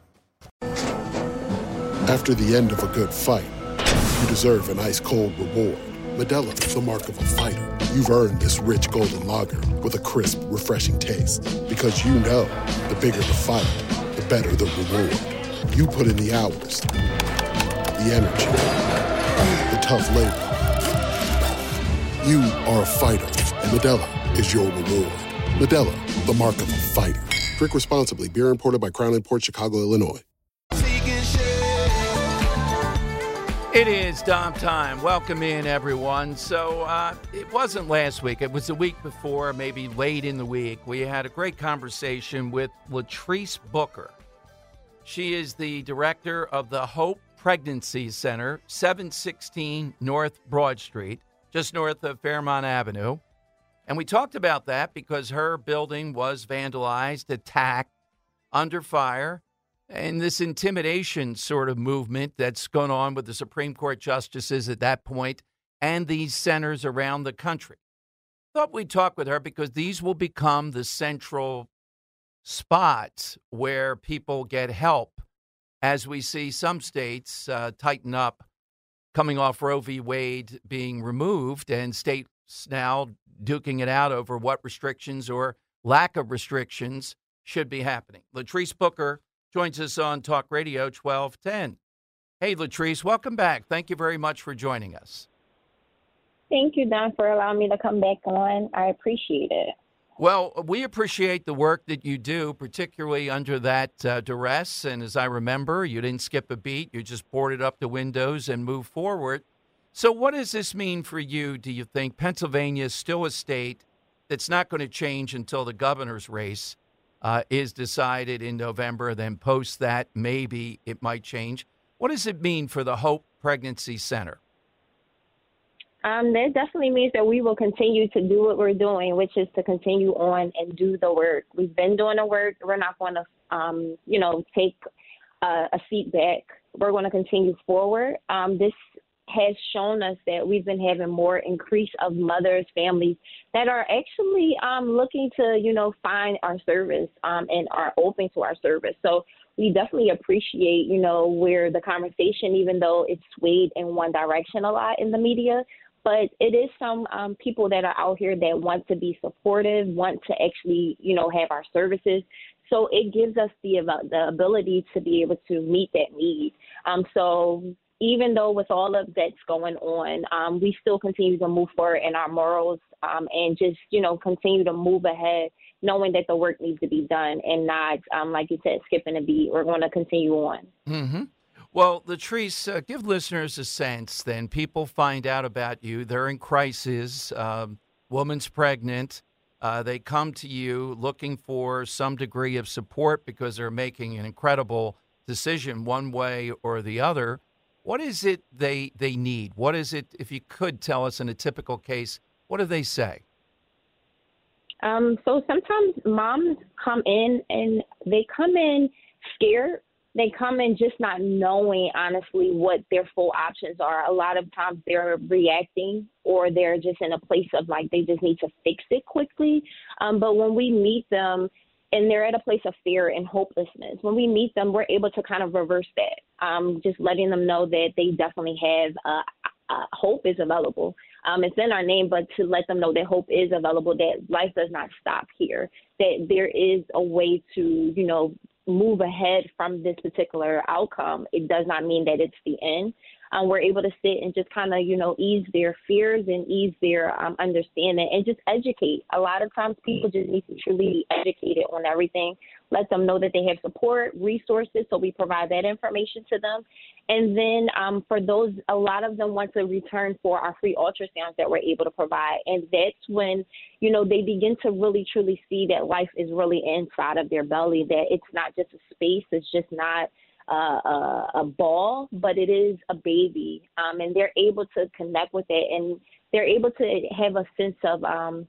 [SPEAKER 26] After the end of a good fight, you deserve an ice-cold reward. Modelo is the mark of a fighter. You've earned this rich golden lager with a crisp, refreshing taste. Because you know, the bigger the fight, the better the reward. You put in the hours, the energy, the tough labor. You are a fighter, and Modelo is your reward. Modelo, the mark of a fighter. Drink responsibly. Beer imported by Crown Imports, Chicago, Illinois.
[SPEAKER 6] It is Dom time. Welcome in, everyone. So uh, it wasn't last week. It was the week before, maybe late in the week. We had a great conversation with Latrice Booker. She is the director of the Hope Pregnancy Center, seven sixteen North Broad Street, just north of Fairmont Avenue. And we talked about that because her building was vandalized, attacked, under fire. And this intimidation sort of movement that's going on with the Supreme Court justices at that point and these centers around the country. Thought we'd talk with her because these will become the central spots where people get help as we see some states uh, tighten up, coming off Roe v. Wade being removed and states now duking it out over what restrictions or lack of restrictions should be happening. Latrice Booker joins us on Talk Radio twelve ten. Hey, Latrice, welcome back. Thank you very much for joining us.
[SPEAKER 1] Thank you, Don, for allowing me to come back on. I appreciate it.
[SPEAKER 6] Well, we appreciate the work that you do, particularly under that uh, duress. And as I remember, you didn't skip a beat. You just boarded up the windows and moved forward. So what does this mean for you, do you think? Pennsylvania is still a state that's not going to change until the governor's race Uh, is decided in November, then post that, maybe it might change. What does it mean for the Hope Pregnancy Center?
[SPEAKER 1] Um, that definitely means that we will continue to do what we're doing, which is to continue on and do the work. We've been doing the work. We're not going to, um, you know, take uh, a seat back. We're going to continue forward. Um, this has shown us that we've been having more increase of mothers, families that are actually um, looking to, you know, find our service um, and are open to our service. So we definitely appreciate, you know, where the conversation, even though it's swayed in one direction a lot in the media, but it is some um, people that are out here that want to be supportive, want to actually, you know, have our services. So it gives us the, the ability to be able to meet that need. Um, so even though with all of that's going on, um, we still continue to move forward in our morals um, and just, you know, continue to move ahead, knowing that the work needs to be done and not, um, like you said, skipping a beat. We're going to continue on.
[SPEAKER 6] Mm-hmm. Well, Latrice, uh, give listeners a sense then. People find out about you. They're in crisis. Um, woman's pregnant. Uh, they come to you looking for some degree of support because they're making an incredible decision one way or the other. What is it they they need? What is it, if you could tell us in a typical case, what do they say?
[SPEAKER 1] Um, so sometimes moms come in and they come in scared. They come in just not knowing, honestly, what their full options are. A lot of times they're reacting or they're just in a place of like they just need to fix it quickly. Um, but when we meet them, and they're at a place of fear and hopelessness. When we meet them, we're able to kind of reverse that, um, just letting them know that they definitely have uh, uh, hope is available. Um, it's in our name, but to let them know that hope is available, that life does not stop here, that there is a way to, you know, move ahead from this particular outcome. It does not mean that it's the end. Um, we're able to sit and just kind of, you know, ease their fears and ease their um, understanding and just educate. A lot of times people just need to truly be educated on everything, let them know that they have support, resources, so we provide that information to them. And then um, for those, a lot of them want to return for our free ultrasounds that we're able to provide. And that's when, you know, they begin to really, truly see that life is really inside of their belly, that it's not just a space, it's just not Uh, a, a ball, but it is a baby, um, and they're able to connect with it, and they're able to have a sense of, um,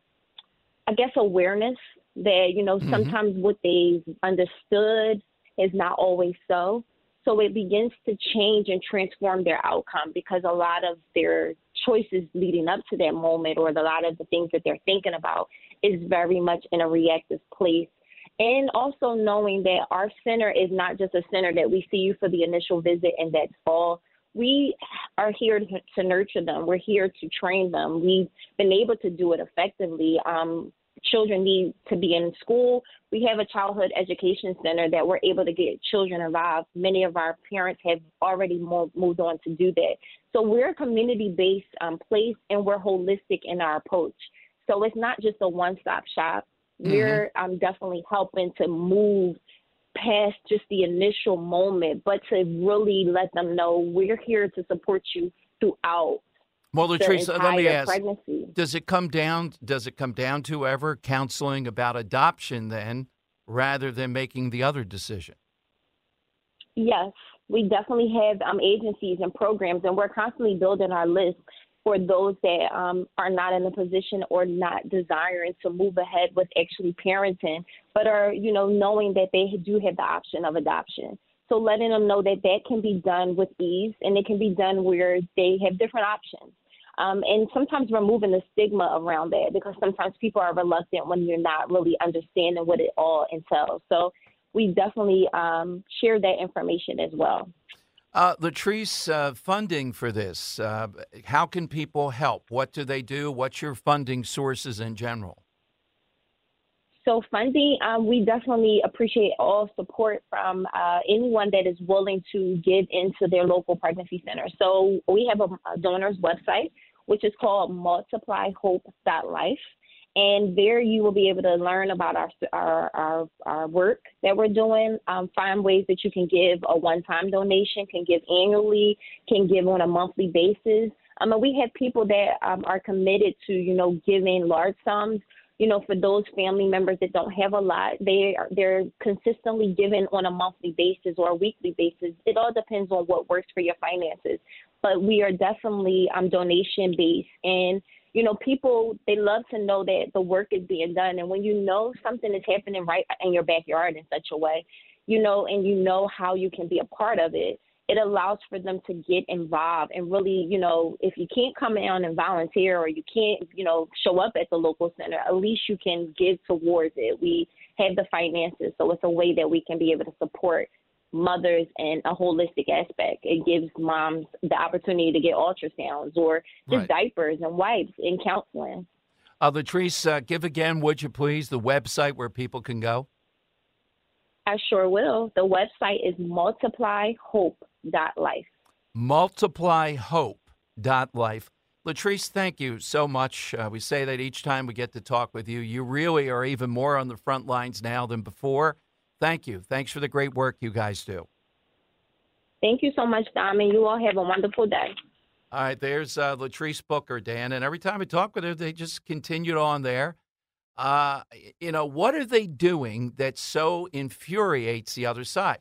[SPEAKER 1] I guess, awareness that, you know, mm-hmm. sometimes what they've understood is not always so. So it begins to change and transform their outcome because a lot of their choices leading up to that moment or a lot of the things that they're thinking about is very much in a reactive place. And also knowing that our center is not just a center that we see you for the initial visit and that's all. We are here to, to nurture them. We're here to train them. We've been able to do it effectively. Um, children need to be in school. We have a childhood education center that we're able to get children involved. Many of our parents have already mo- moved on to do that. So we're a community-based um, place, and we're holistic in our approach. So it's not just a one-stop shop. We're um, definitely helping to move past just the initial moment, but to really let them know we're here to support you throughout.
[SPEAKER 6] Well, Latrice, let me ask:
[SPEAKER 1] pregnancy.
[SPEAKER 6] Does it come down? Does it come down to ever counseling about adoption then, rather than making the other decision?
[SPEAKER 1] Yes, we definitely have um, agencies and programs, and we're constantly building our list for those that um, are not in a position or not desiring to move ahead with actually parenting, but are, you know, knowing that they do have the option of adoption. So letting them know that that can be done with ease, and it can be done where they have different options. Um, and sometimes removing the stigma around that, because sometimes people are reluctant when you're not really understanding what it all entails. So we definitely um, share that information as well.
[SPEAKER 6] Uh, Latrice, uh, funding for this, uh, how can people help? What do they do? What's your funding sources in general?
[SPEAKER 1] So funding, um, we definitely appreciate all support from uh, anyone that is willing to give into their local pregnancy center. So we have a, a donor's website, which is called multiply hope dot life. And there you will be able to learn about our our our, our work that we're doing, um, find ways that you can give a one-time donation, can give annually, can give on a monthly basis. Um, and we have people that um, are committed to, you know, giving large sums. You know, for those family members that don't have a lot, they are, they're consistently giving on a monthly basis or a weekly basis. It all depends on what works for your finances. But we are definitely um, donation-based. And, you know, people, they love to know that the work is being done. And when you know something is happening right in your backyard in such a way, you know, and you know how you can be a part of it, it allows for them to get involved and really, you know, if you can't come in and volunteer or you can't, you know, show up at the local center, at least you can give towards it. We have the finances, so it's a way that we can be able to support mothers in a holistic aspect. It gives moms the opportunity to get ultrasounds or just
[SPEAKER 6] Right.
[SPEAKER 1] diapers and wipes and counseling.
[SPEAKER 6] Uh, Latrice, uh, give again, would you please, the website where people can go?
[SPEAKER 1] I sure will. The website is multiply hope dot life.
[SPEAKER 6] multiply hope dot life. Latrice, thank you so much. Uh, we say that each time we get to talk with you. You really are even more on the front lines now than before. Thank you. Thanks for the great work you guys do.
[SPEAKER 1] Thank you so much, Dom, and you all have a wonderful day.
[SPEAKER 6] All right, there's uh, Latrice Booker, Dan, and every time I talk with her, they just continued on there. Uh, you know, what are they doing that so infuriates the other side?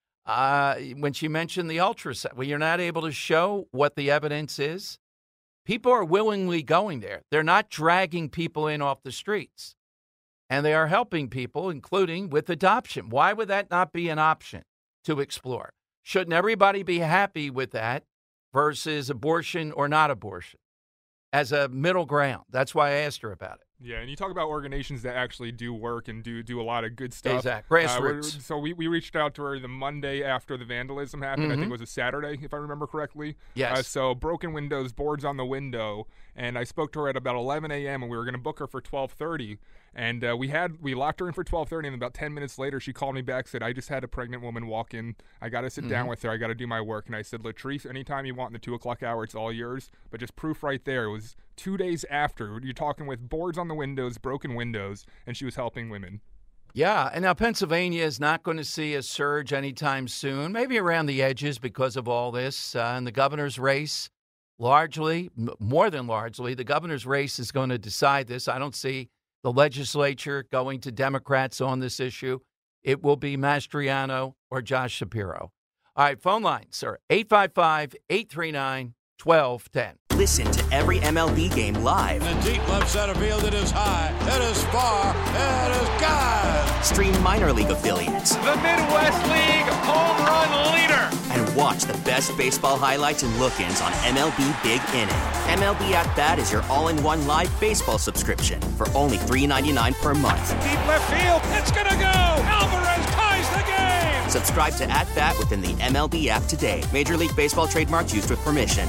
[SPEAKER 6] Uh, when she mentioned the ultrasound, well, you're not able to show what the evidence is. People are willingly going there. They're not dragging people in off the streets. And they are helping people, including with adoption. Why would that not be an option to explore? Shouldn't everybody be happy with that versus abortion or not abortion as a middle ground? That's why I asked her about it.
[SPEAKER 7] Yeah, and you talk about organizations that actually do work and do do a lot of good stuff.
[SPEAKER 6] Exactly.
[SPEAKER 7] Uh,
[SPEAKER 6] Grassroots.
[SPEAKER 7] so we, we reached out to her the Monday after the vandalism happened. I think
[SPEAKER 6] Mhm.
[SPEAKER 7] it was a Saturday, if I remember correctly.
[SPEAKER 6] Yes.
[SPEAKER 7] Uh, so broken windows, boards on the window, and I spoke to her at about eleven a.m. and we were going to book her for twelve thirty. And uh, we had we locked her in for twelve thirty, and about ten minutes later, she called me back, said, I just had a pregnant woman walk in. I got to sit down
[SPEAKER 6] Mhm.
[SPEAKER 7] with her. I got to do my work. And I said, Latrice, anytime you want in the two o'clock hour, it's all yours. But just proof right there. It was two days after. You're talking with boards on the windows, broken windows, and she was helping women.
[SPEAKER 6] Yeah, and now Pennsylvania is not going to see a surge anytime soon, maybe around the edges because of all this. Uh, and the governor's race, largely, m- more than largely, the governor's race is going to decide this. I don't see the legislature going to Democrats on this issue. It will be Mastriano or Josh Shapiro. All right, phone lines are eight five five, eight three nine, one two one zero.
[SPEAKER 2] Listen to every M L B game live.
[SPEAKER 3] In the deep left center field, it is high, it is far, it is gone.
[SPEAKER 2] Stream minor league affiliates.
[SPEAKER 22] The Midwest League home run leader.
[SPEAKER 2] And watch the best baseball highlights and look-ins on M L B Big Inning. M L B At Bat is your all-in-one live baseball subscription for only three dollars and ninety-nine cents per month.
[SPEAKER 22] Deep left field, it's gonna go. Alvarez ties the game.
[SPEAKER 2] Subscribe to At Bat within the M L B app today. Major League Baseball trademarks used with permission.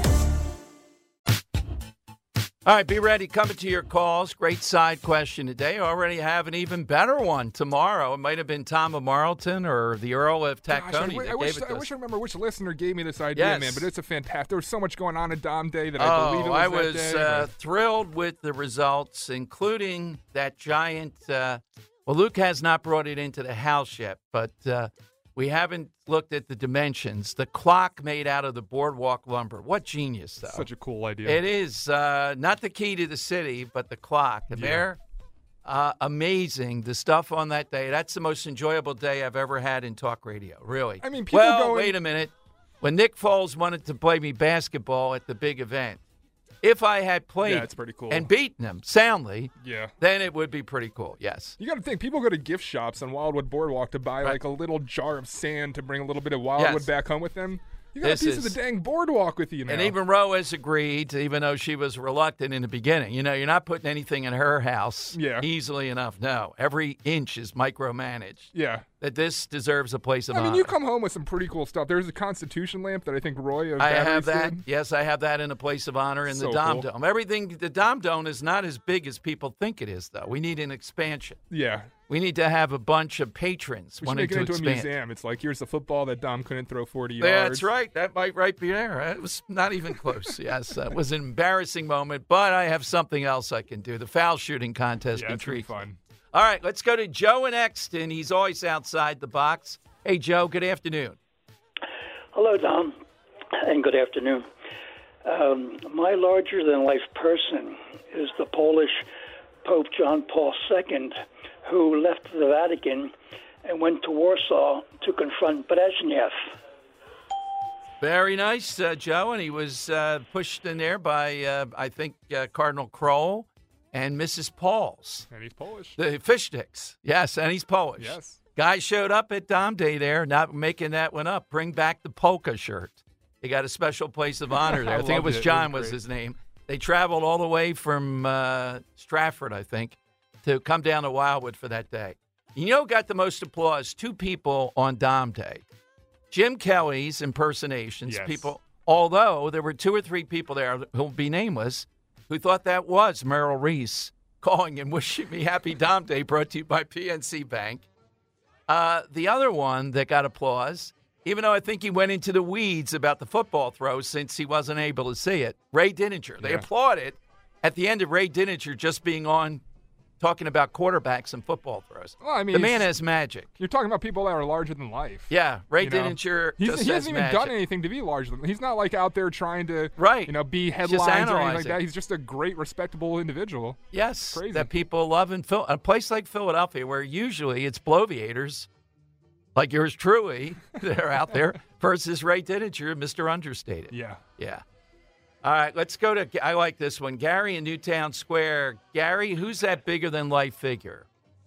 [SPEAKER 6] All right, be ready. Coming to your calls. Great side question today. Already have an even better one tomorrow. It might have been Tom of Marlton or the Earl of
[SPEAKER 7] Gosh,
[SPEAKER 6] Tacony
[SPEAKER 7] I,
[SPEAKER 6] that
[SPEAKER 7] I,
[SPEAKER 6] gave
[SPEAKER 7] wish,
[SPEAKER 6] it to
[SPEAKER 7] I
[SPEAKER 6] us.
[SPEAKER 7] wish I remember which listener gave me this idea,
[SPEAKER 6] Yes.
[SPEAKER 7] man. But it's a fantastic. There was so much going on at Dom Day that I
[SPEAKER 6] Oh,
[SPEAKER 7] believe it was
[SPEAKER 6] I
[SPEAKER 7] that
[SPEAKER 6] was
[SPEAKER 7] day,
[SPEAKER 6] uh,
[SPEAKER 7] but-
[SPEAKER 6] thrilled with the results, including that giant uh, Well, Luke has not brought it into the house yet, but uh, we haven't looked at the dimensions. The clock made out of the boardwalk lumber. What genius, though.
[SPEAKER 7] Such a cool idea.
[SPEAKER 6] It is. Uh, not the key to the city, but the clock. And
[SPEAKER 7] Yeah.
[SPEAKER 6] there, uh, amazing. The stuff on that day. That's the most enjoyable day I've ever had in talk radio, really.
[SPEAKER 7] I mean, people
[SPEAKER 6] well,
[SPEAKER 7] going-
[SPEAKER 6] wait a minute. When Nick Foles wanted to play me basketball at the big event, if I had played
[SPEAKER 7] Yeah, it's pretty cool.
[SPEAKER 6] and beaten him soundly,
[SPEAKER 7] Yeah.
[SPEAKER 6] then it would be pretty cool, yes.
[SPEAKER 7] You got to think, people go to gift shops on Wildwood Boardwalk to buy
[SPEAKER 6] Right.
[SPEAKER 7] like a little jar of sand to bring a little bit of Wildwood
[SPEAKER 6] Yes.
[SPEAKER 7] back home with them. You got
[SPEAKER 6] This
[SPEAKER 7] a piece
[SPEAKER 6] is-
[SPEAKER 7] of the dang boardwalk with you now.
[SPEAKER 6] And even Roe has agreed, even though she was reluctant in the beginning. You know, you're not putting anything in her house
[SPEAKER 7] Yeah.
[SPEAKER 6] easily enough. No, every inch is micromanaged.
[SPEAKER 7] Yeah.
[SPEAKER 6] That this deserves a place of
[SPEAKER 7] I mean,
[SPEAKER 6] honor.
[SPEAKER 7] you come home with some pretty cool stuff. There's a Constitution lamp that I think Roy of
[SPEAKER 6] I
[SPEAKER 7] Batteries
[SPEAKER 6] have that.
[SPEAKER 7] did.
[SPEAKER 6] Yes, I have that in a place of honor in
[SPEAKER 7] So
[SPEAKER 6] the Dom
[SPEAKER 7] cool.
[SPEAKER 6] Dome. Everything, the Dom Dome is not as big as people think it is, though. We need an expansion.
[SPEAKER 7] Yeah.
[SPEAKER 6] We need to have a bunch of patrons
[SPEAKER 7] We should
[SPEAKER 6] wanting
[SPEAKER 7] make it
[SPEAKER 6] to
[SPEAKER 7] into
[SPEAKER 6] expand.
[SPEAKER 7] a museum. It's like, here's the football that Dom couldn't throw forty
[SPEAKER 6] Yeah,
[SPEAKER 7] yards.
[SPEAKER 6] that's right. That might right be there. It was not even close. Yes, that was an embarrassing moment, but I have something else I can do. The foul shooting contest
[SPEAKER 7] Yeah, it's pretty
[SPEAKER 6] intrigues me.
[SPEAKER 7] fun.
[SPEAKER 6] All right, let's go to Joe in Exton. He's always outside the box. Hey, Joe, good afternoon.
[SPEAKER 4] Hello, Dom, and good afternoon. Um, my larger-than-life person is the Polish Pope John Paul the Second, who left the Vatican and went to Warsaw to confront Brezhnev.
[SPEAKER 6] Very nice, uh, Joe, and he was uh, pushed in there by, uh, I think, uh, Cardinal Kroll and Missus Pauls.
[SPEAKER 7] And he's Polish.
[SPEAKER 6] The fish sticks. Yes, and he's Polish.
[SPEAKER 7] Yes.
[SPEAKER 6] Guy showed up at Dom Day there, not making that one up. Bring back the polka shirt. He got a special place of honor there. I,
[SPEAKER 7] I
[SPEAKER 6] think it
[SPEAKER 7] loved
[SPEAKER 6] was
[SPEAKER 7] it. It
[SPEAKER 6] John
[SPEAKER 7] was
[SPEAKER 6] was
[SPEAKER 7] great.
[SPEAKER 6] his name. They traveled all the way from uh, Stratford, I think, to come down to Wildwood for that day. You know who got the most applause? Two people on Dom Day. Jim Kelly's impersonations.
[SPEAKER 7] Yes.
[SPEAKER 6] People, although there were two or three people there who will be nameless who thought that was Merrill Reese calling and wishing me happy Dom Day, brought to you by P N C Bank. Uh, the other one that got applause, even though I think he went into the weeds about the football throw since he wasn't able to see it, Ray Dininger. They
[SPEAKER 7] Yeah.
[SPEAKER 6] applauded at the end of Ray Dininger just being on talking about quarterbacks and football throws.
[SPEAKER 7] Well, I mean,
[SPEAKER 6] the man
[SPEAKER 7] it's-
[SPEAKER 6] has magic.
[SPEAKER 7] You're talking about people that are larger than life.
[SPEAKER 6] Yeah, Ray
[SPEAKER 7] you know?
[SPEAKER 6] Dininger
[SPEAKER 7] He's,
[SPEAKER 6] just
[SPEAKER 7] he
[SPEAKER 6] has
[SPEAKER 7] hasn't even
[SPEAKER 6] magic.
[SPEAKER 7] done anything to be larger than. He's not like out there trying to,
[SPEAKER 6] Right.
[SPEAKER 7] you know, be
[SPEAKER 6] He's just
[SPEAKER 7] headlines or anything like
[SPEAKER 6] analyzing.
[SPEAKER 7] that. He's just a great, respectable individual.
[SPEAKER 6] Yes,
[SPEAKER 7] Crazy.
[SPEAKER 6] that people love in Phil- a place like Philadelphia, where usually it's bloviators like yours truly that are out there versus Ray Dininger, Mister Understated.
[SPEAKER 7] Yeah.
[SPEAKER 6] Yeah. All right, let's go to, I like this one. Gary in Newtown Square. Gary, who's that bigger-than-life figure?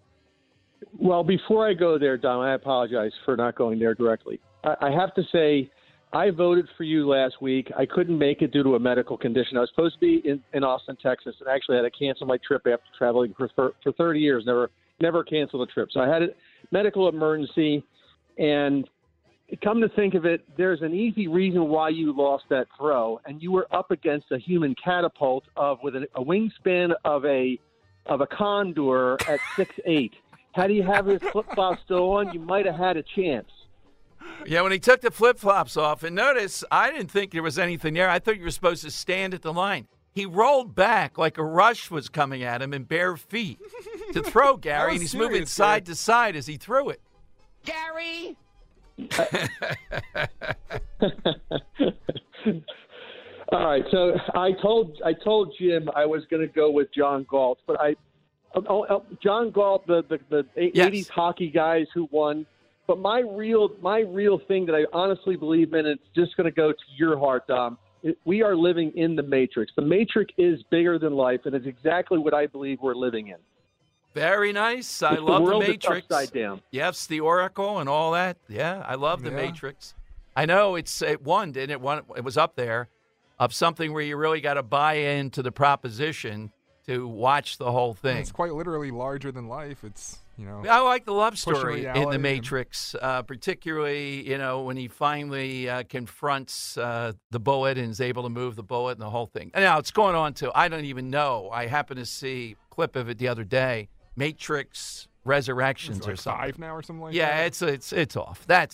[SPEAKER 5] Well, before I go there, Don, I apologize for not going there directly. I, I have to say, I voted for you last week. I couldn't make it due to a medical condition. I was supposed to be in, in Austin, Texas, and actually had to cancel my trip after traveling for for, for thirty years. Never never canceled a trip. So I had a medical emergency, and come to think of it, there's an easy reason why you lost that throw, and you were up against a human catapult of with a, a wingspan of a of a condor at six eight. Had he have his flip flops still on, you might have had a chance.
[SPEAKER 6] Yeah, when he took the flip-flops off, and notice, I didn't think there was anything there. I thought you were supposed to stand at the line. He rolled back like a rush was coming at him in bare feet to throw, Gary, and he's moving
[SPEAKER 5] serious,
[SPEAKER 6] side to side as he threw it.
[SPEAKER 5] Gary. All right, so I told I told Jim I was going to go with John Galt, but I oh, oh, John Galt, the the, the
[SPEAKER 6] Yes.
[SPEAKER 5] eighties hockey guys who won. But my real my real thing that I honestly believe in, it's just going to go to your heart, Dom. It, we are living in the Matrix. The Matrix is bigger than life, and it's exactly what I believe we're living in.
[SPEAKER 6] Very nice. I
[SPEAKER 5] It's the
[SPEAKER 6] love the
[SPEAKER 5] world that's
[SPEAKER 6] Matrix.
[SPEAKER 5] upside down.
[SPEAKER 6] Yes, the Oracle and all that. Yeah, I love the
[SPEAKER 5] Yeah.
[SPEAKER 6] Matrix. I know it's it won, didn't it? Won, it was up there of something where you really got to buy into the proposition to watch the whole thing.
[SPEAKER 7] It's quite literally larger than life. It's, you know.
[SPEAKER 6] I like the love
[SPEAKER 7] pushing
[SPEAKER 6] story in
[SPEAKER 7] reality
[SPEAKER 6] The
[SPEAKER 7] and-
[SPEAKER 6] Matrix, uh, particularly, you know, when he finally uh, confronts uh, the bullet and is able to move the bullet and the whole thing. And now it's going on to, I don't even know. I happened to see a clip of it the other day, Matrix Resurrections
[SPEAKER 7] It's like
[SPEAKER 6] or something.
[SPEAKER 7] five now or something like
[SPEAKER 6] yeah,
[SPEAKER 7] that.
[SPEAKER 6] it's it's it's off. That's it.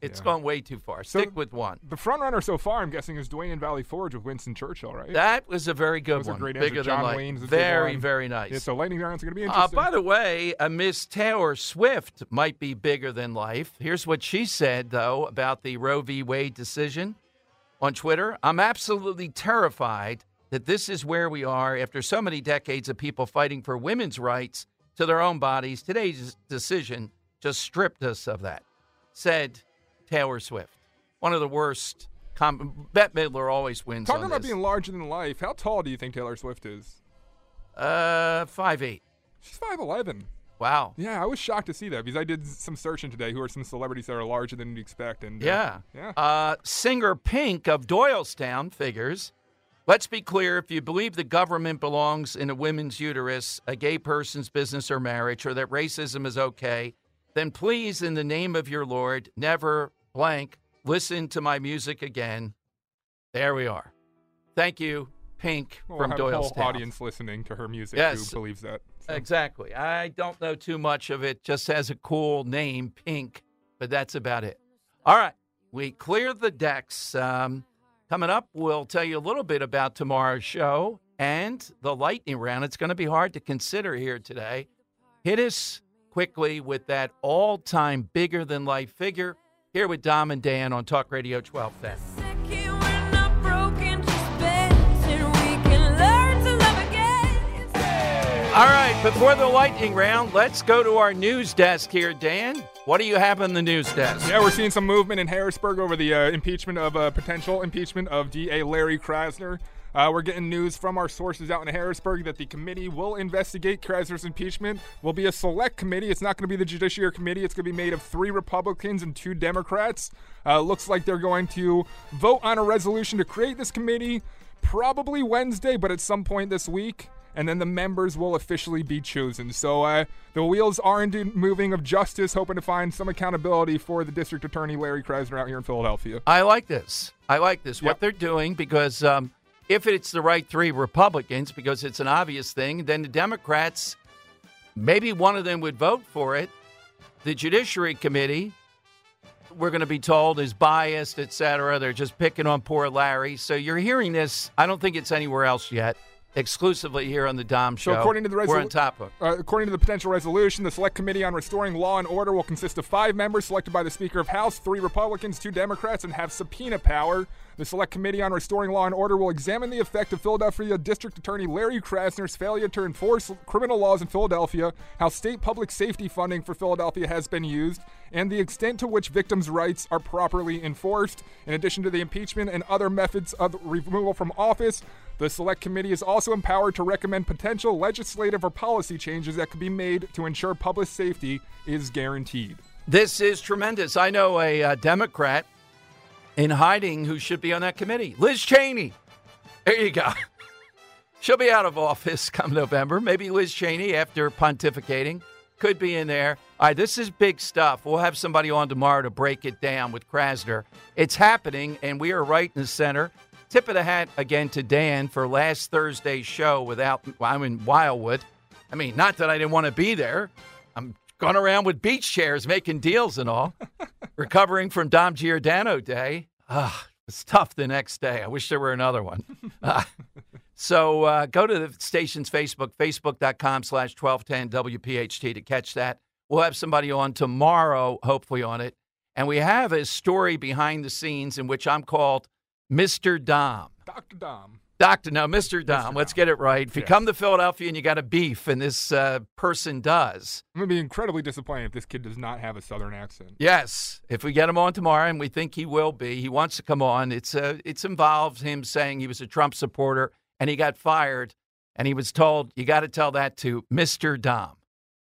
[SPEAKER 6] It's
[SPEAKER 7] Yeah.
[SPEAKER 6] gone way too far. Stick
[SPEAKER 7] So,
[SPEAKER 6] with one.
[SPEAKER 7] The front runner so far, I'm guessing, is Dwayne in Valley Forge with Winston Churchill, right?
[SPEAKER 6] That was a very good
[SPEAKER 7] Those are
[SPEAKER 6] one.
[SPEAKER 7] great
[SPEAKER 6] Bigger
[SPEAKER 7] answers.
[SPEAKER 6] than
[SPEAKER 7] John
[SPEAKER 6] life.
[SPEAKER 7] Wayne's the
[SPEAKER 6] Very,
[SPEAKER 7] big one.
[SPEAKER 6] very nice.
[SPEAKER 7] Yeah, so lightning rounds are going to be
[SPEAKER 6] Uh,
[SPEAKER 7] interesting.
[SPEAKER 6] by the way, a Miss Taylor Swift might be bigger than life. Here's what she said, though, about the Roe v. Wade decision on Twitter. I'm absolutely terrified that this is where we are after so many decades of people fighting for women's rights to their own bodies. Today's decision just stripped us of that, said Taylor Swift. One of the worst. Com- Bette Midler always wins
[SPEAKER 7] Talking
[SPEAKER 6] on
[SPEAKER 7] about
[SPEAKER 6] this.
[SPEAKER 7] being larger than life, how tall do you think Taylor Swift is?
[SPEAKER 6] Uh, five eight.
[SPEAKER 7] She's five eleven.
[SPEAKER 6] Wow.
[SPEAKER 7] Yeah, I was shocked to see that because I did some searching today. Who are some celebrities that are larger than you'd expect? And uh,
[SPEAKER 6] Yeah.
[SPEAKER 7] yeah.
[SPEAKER 6] Uh, singer Pink of Doylestown figures, let's be clear, if you believe the government belongs in a woman's uterus, a gay person's business or marriage, or that racism is okay, then please, in the name of your Lord, never blank, listen to my music again. There we are. Thank you, Pink
[SPEAKER 7] We'll
[SPEAKER 6] from
[SPEAKER 7] have a whole
[SPEAKER 6] Doylestown.
[SPEAKER 7] audience listening to her music
[SPEAKER 6] Yes.
[SPEAKER 7] who believes that. So.
[SPEAKER 6] Exactly. I don't know too much of it. Just has a cool name, Pink, but that's about it. All right. We cleared the decks. Um, coming up, we'll tell you a little bit about tomorrow's show and the lightning round. It's going to be hard to consider here today. Hit us quickly with that all-time bigger-than-life figure here with Dom and Dan on Talk Radio twelve ten. All right, before the lightning round, let's go to our news desk here, Dan. What do you have on the news desk?
[SPEAKER 7] Yeah, we're seeing some movement in Harrisburg over the uh, impeachment of uh, potential impeachment of D A Larry Krasner. Uh, we're getting news from our sources out in Harrisburg that the committee will investigate Krasner's impeachment. Will be a select committee. It's not going to be the Judiciary Committee. It's going to be made of three Republicans and two Democrats. Uh, looks like they're going to vote on a resolution to create this committee probably Wednesday, but at some point this week. And then the members will officially be chosen. So uh, the wheels are indeed moving of justice, hoping to find some accountability for the district attorney, Larry Krasner, out here in Philadelphia.
[SPEAKER 6] I like this. I like this,
[SPEAKER 7] Yep.
[SPEAKER 6] what they're doing, because um, if it's the right three Republicans, because it's an obvious thing, then the Democrats, maybe one of them would vote for it. The Judiciary Committee, we're going to be told, is biased, et cetera. They're just picking on poor Larry. So you're hearing this. I don't think it's anywhere else yet. Exclusively here on the Dom Show.
[SPEAKER 7] So according to the resolu-
[SPEAKER 6] we're on top of.
[SPEAKER 7] Uh, according to the potential resolution, the Select Committee on Restoring Law and Order will consist of five members selected by the Speaker of House, three Republicans, two Democrats, and have subpoena power. The Select Committee on Restoring Law and Order will examine the effect of Philadelphia District Attorney Larry Krasner's failure to enforce criminal laws in Philadelphia, how state public safety funding for Philadelphia has been used, and the extent to which victims' rights are properly enforced. In addition to the impeachment and other methods of removal from office, the Select Committee is also empowered to recommend potential legislative or policy changes that could be made to ensure public safety is guaranteed.
[SPEAKER 6] This is tremendous. I know a uh, Democrat in hiding who should be on that committee, Liz Cheney. There you go. She'll be out of office come November. Maybe Liz Cheney, after pontificating, could be in there. All right, this is big stuff. We'll have somebody on tomorrow to break it down with Krasner. It's happening, and we are right in the center. Tip of the hat again to Dan for last Thursday's show without, well, I'm in Wildwood. I mean, not that I didn't want to be there. I'm going around with beach chairs, making deals and all. Recovering from Dom Giordano Day. Ah, it's tough the next day. I wish there were another one. Uh, so uh, go to the station's Facebook, facebook.com slash 1210 WPHT to catch that. We'll have somebody on tomorrow, hopefully on it. And we have a story behind the scenes in which I'm called Mister Dom.
[SPEAKER 7] Doctor Dom.
[SPEAKER 6] Doctor, no, Mister Dom. Mister Let's get it right. If you
[SPEAKER 7] Yes.
[SPEAKER 6] come to Philadelphia and you got a beef, and this uh, person does.
[SPEAKER 7] I'm going to be incredibly disappointed if this kid does not have a Southern accent.
[SPEAKER 6] Yes. If we get him on tomorrow, and we think he will be, he wants to come on. It's uh, it's involves him saying he was a Trump supporter, and he got fired, and he was told, you got to tell that to Mister Dom.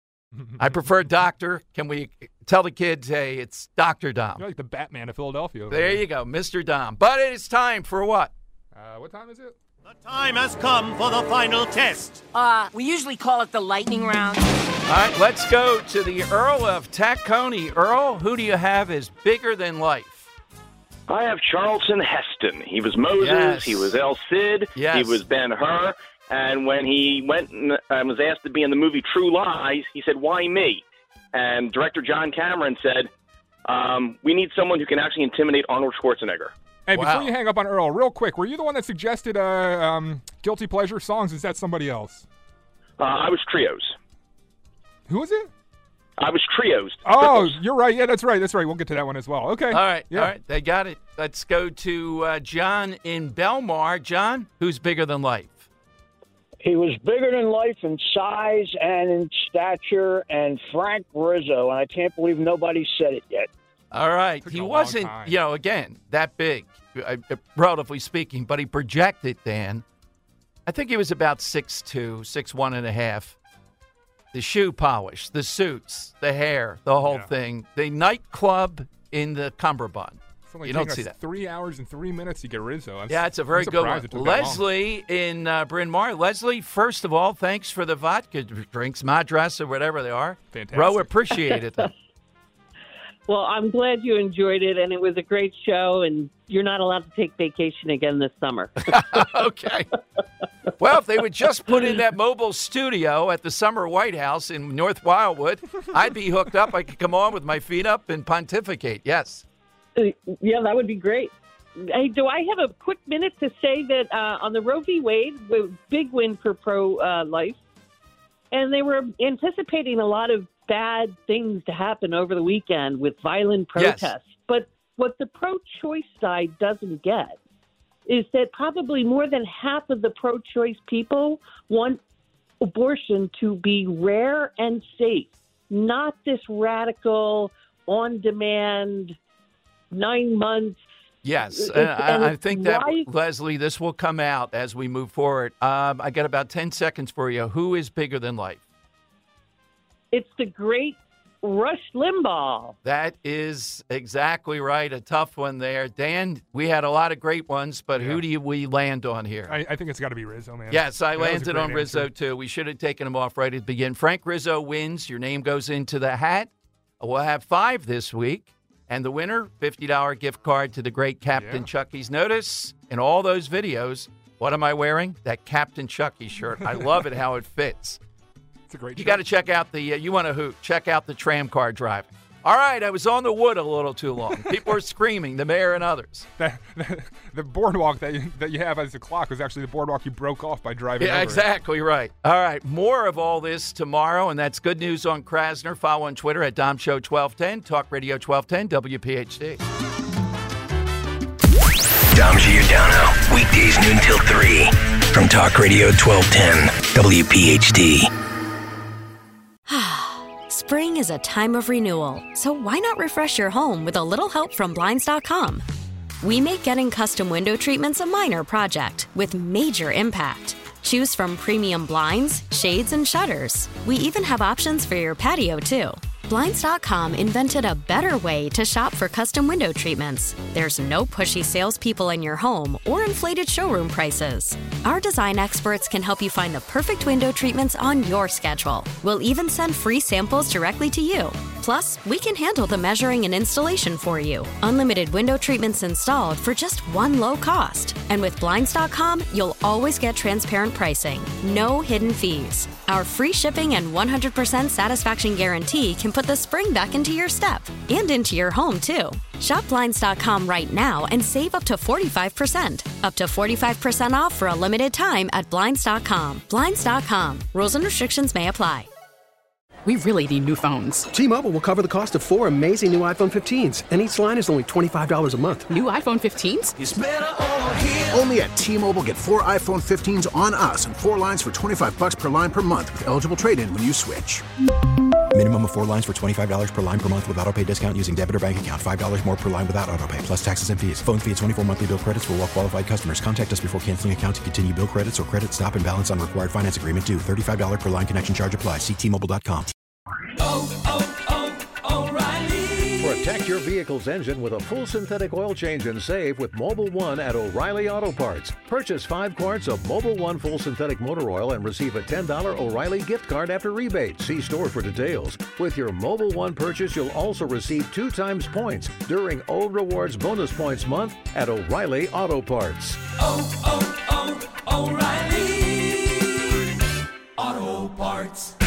[SPEAKER 6] I prefer doctor. Can we tell the kids, hey, it's Doctor Dom?
[SPEAKER 7] You're like the Batman of Philadelphia. over
[SPEAKER 6] There you go, Mister Dom. But it's time for what?
[SPEAKER 7] Uh, what time is it?
[SPEAKER 9] Time has come for the final test.
[SPEAKER 11] Uh, we usually call it the lightning round.
[SPEAKER 6] All right, let's go to the Earl of Tacony. Earl, who do you have as bigger than life?
[SPEAKER 12] I have Charlton Heston. He was Moses.
[SPEAKER 6] Yes.
[SPEAKER 12] He was El Cid.
[SPEAKER 6] Yes.
[SPEAKER 12] He was Ben-Hur. And when he went and uh, was asked to be in the movie True Lies, he said, "Why me?" And director John Cameron said, Um, we need someone who can actually intimidate Arnold Schwarzenegger.
[SPEAKER 7] Hey,
[SPEAKER 6] Wow.
[SPEAKER 7] before you hang up on Earl, real quick, were you the one that suggested uh, um, Guilty Pleasure songs? Is that somebody else?
[SPEAKER 12] Uh, I was Trios.
[SPEAKER 7] Who was it?
[SPEAKER 12] I was Trios.
[SPEAKER 7] Oh, you're right. Yeah, that's right. That's right. We'll get to that one as well. Okay.
[SPEAKER 6] All right.
[SPEAKER 7] Yeah.
[SPEAKER 6] All right. They got it. Let's go to uh, John in Belmar. John, who's bigger than life?
[SPEAKER 10] He was bigger than life in size and in stature, and Frank Rizzo, and I can't believe nobody said it yet.
[SPEAKER 6] All right. He wasn't, you know, again, that big, uh, relatively speaking, but he projected, Dan. I think he was about six two, six one and a half. The shoe polish, the suits, the hair, the whole
[SPEAKER 7] Yeah.
[SPEAKER 6] thing. The nightclub in the cummerbund.
[SPEAKER 7] It's only
[SPEAKER 6] You don't
[SPEAKER 7] taken
[SPEAKER 6] see
[SPEAKER 7] us
[SPEAKER 6] that.
[SPEAKER 7] Three hours and three minutes to get Rizzo. I'm
[SPEAKER 6] Yeah, it's a very
[SPEAKER 7] I'm
[SPEAKER 6] good one.
[SPEAKER 7] surprised it took that long.
[SPEAKER 6] Leslie in uh, Bryn Mawr. Leslie, first of all, thanks for the vodka drinks, Madras or whatever they are.
[SPEAKER 7] Fantastic.
[SPEAKER 6] Ro appreciated them.
[SPEAKER 13] Well, I'm glad you enjoyed it, and it was a great show, and you're not allowed to take vacation again this summer.
[SPEAKER 6] Okay. Well, if they would just put in that mobile studio at the Summer White House in North Wildwood, I'd be hooked up. I could come on with my feet up and pontificate. Yes.
[SPEAKER 13] Yeah, that would be great. Hey, do I have a quick minute to say that uh, on the Roe v. Wade, big win for pro-life, and they were anticipating a lot of bad things to happen over the weekend with violent protests.
[SPEAKER 6] Yes.
[SPEAKER 13] But what the pro-choice side doesn't get is that probably more than half of the pro-choice people want abortion to be rare and safe, not this radical, on-demand, nine months.
[SPEAKER 6] Yes,
[SPEAKER 13] It's-
[SPEAKER 6] and I, I
[SPEAKER 13] and
[SPEAKER 6] think that,
[SPEAKER 13] why-
[SPEAKER 6] Leslie, this will come out as we move forward. Um, I got about ten seconds for you. Who is bigger than life?
[SPEAKER 13] It's the great Rush Limbaugh.
[SPEAKER 6] That is exactly right. A tough one there. Dan, we had a lot of great ones, but who do you, we land on here?
[SPEAKER 7] I, I think it's got to be Rizzo, man.
[SPEAKER 6] Yes, I
[SPEAKER 7] That was a
[SPEAKER 6] landed
[SPEAKER 7] great
[SPEAKER 6] on Rizzo,
[SPEAKER 7] answer.
[SPEAKER 6] too. We should have taken him off right at the beginning. Frank Rizzo wins. Your name goes into the hat. We'll have five this week. And the winner, fifty dollars gift card to the great Captain
[SPEAKER 7] Yeah.
[SPEAKER 6] Chucky's. Notice in all those videos, what am I wearing? That Captain Chucky shirt. I love it how it fits.
[SPEAKER 7] It's a great
[SPEAKER 6] You
[SPEAKER 7] shirt.
[SPEAKER 6] got to check out the, uh, you want to hoot, check out the tram car driving. All right, I was on the wood a little too long. People are screaming, the mayor and others.
[SPEAKER 7] The, the, the boardwalk that you, that you have as a clock was actually the boardwalk you broke off by driving
[SPEAKER 6] Yeah,
[SPEAKER 7] over it.
[SPEAKER 6] exactly right. All right, more of all this tomorrow, and that's good news on Krasner. Follow on Twitter at Dom Show twelve ten, Talk Radio twelve ten, W P H D.
[SPEAKER 14] Dom Giordano, weekdays noon till three from Talk Radio twelve ten, W P H D.
[SPEAKER 23] Spring is a time of renewal, so why not refresh your home with a little help from Blinds dot com? We make getting custom window treatments a minor project with major impact. Choose from premium blinds, shades, and shutters. We even have options for your patio, too. Blinds dot com invented a better way to shop for custom window treatments. There's no pushy salespeople in your home or inflated showroom prices. Our design experts can help you find the perfect window treatments on your schedule. We'll even send free samples directly to you. Plus, we can handle the measuring and installation for you. Unlimited window treatments installed for just one low cost. And with Blinds dot com, you'll always get transparent pricing. No hidden fees. Our free shipping and one hundred percent satisfaction guarantee can put the spring back into your step and into your home, too. Shop Blinds dot com right now and save up to forty-five percent. Up to forty-five percent off for a limited time at Blinds dot com. Blinds dot com. Rules and restrictions may apply.
[SPEAKER 15] We really need new phones.
[SPEAKER 16] T-Mobile will cover the cost of four amazing new iPhone fifteens, and each line is only twenty-five dollars a month.
[SPEAKER 15] New iPhone fifteens?
[SPEAKER 16] It's better over here.
[SPEAKER 24] Only at T-Mobile, get four iPhone fifteens on us and four lines for twenty-five bucks per line per month with eligible trade-in when you switch.
[SPEAKER 25] Minimum of four lines for twenty-five dollars per line per month with autopay discount using debit or bank account. five dollars more per line without autopay, plus taxes and fees. Phone fee at twenty-four monthly bill credits for well-qualified customers. Contact us before canceling account to continue bill credits or credit stop and balance on required finance agreement due. thirty-five dollars per line connection charge applies. See T Mobile dot com.
[SPEAKER 17] Protect your vehicle's engine with a full synthetic oil change and save with Mobile One at O'Reilly Auto Parts. Purchase five quarts of Mobile One full synthetic motor oil and receive a ten dollars O'Reilly gift card after rebate. See store for details. With your Mobile One purchase, you'll also receive two times points during O Rewards Bonus Points Month at O'Reilly Auto Parts.
[SPEAKER 27] Oh, oh, oh, O'Reilly Auto Parts.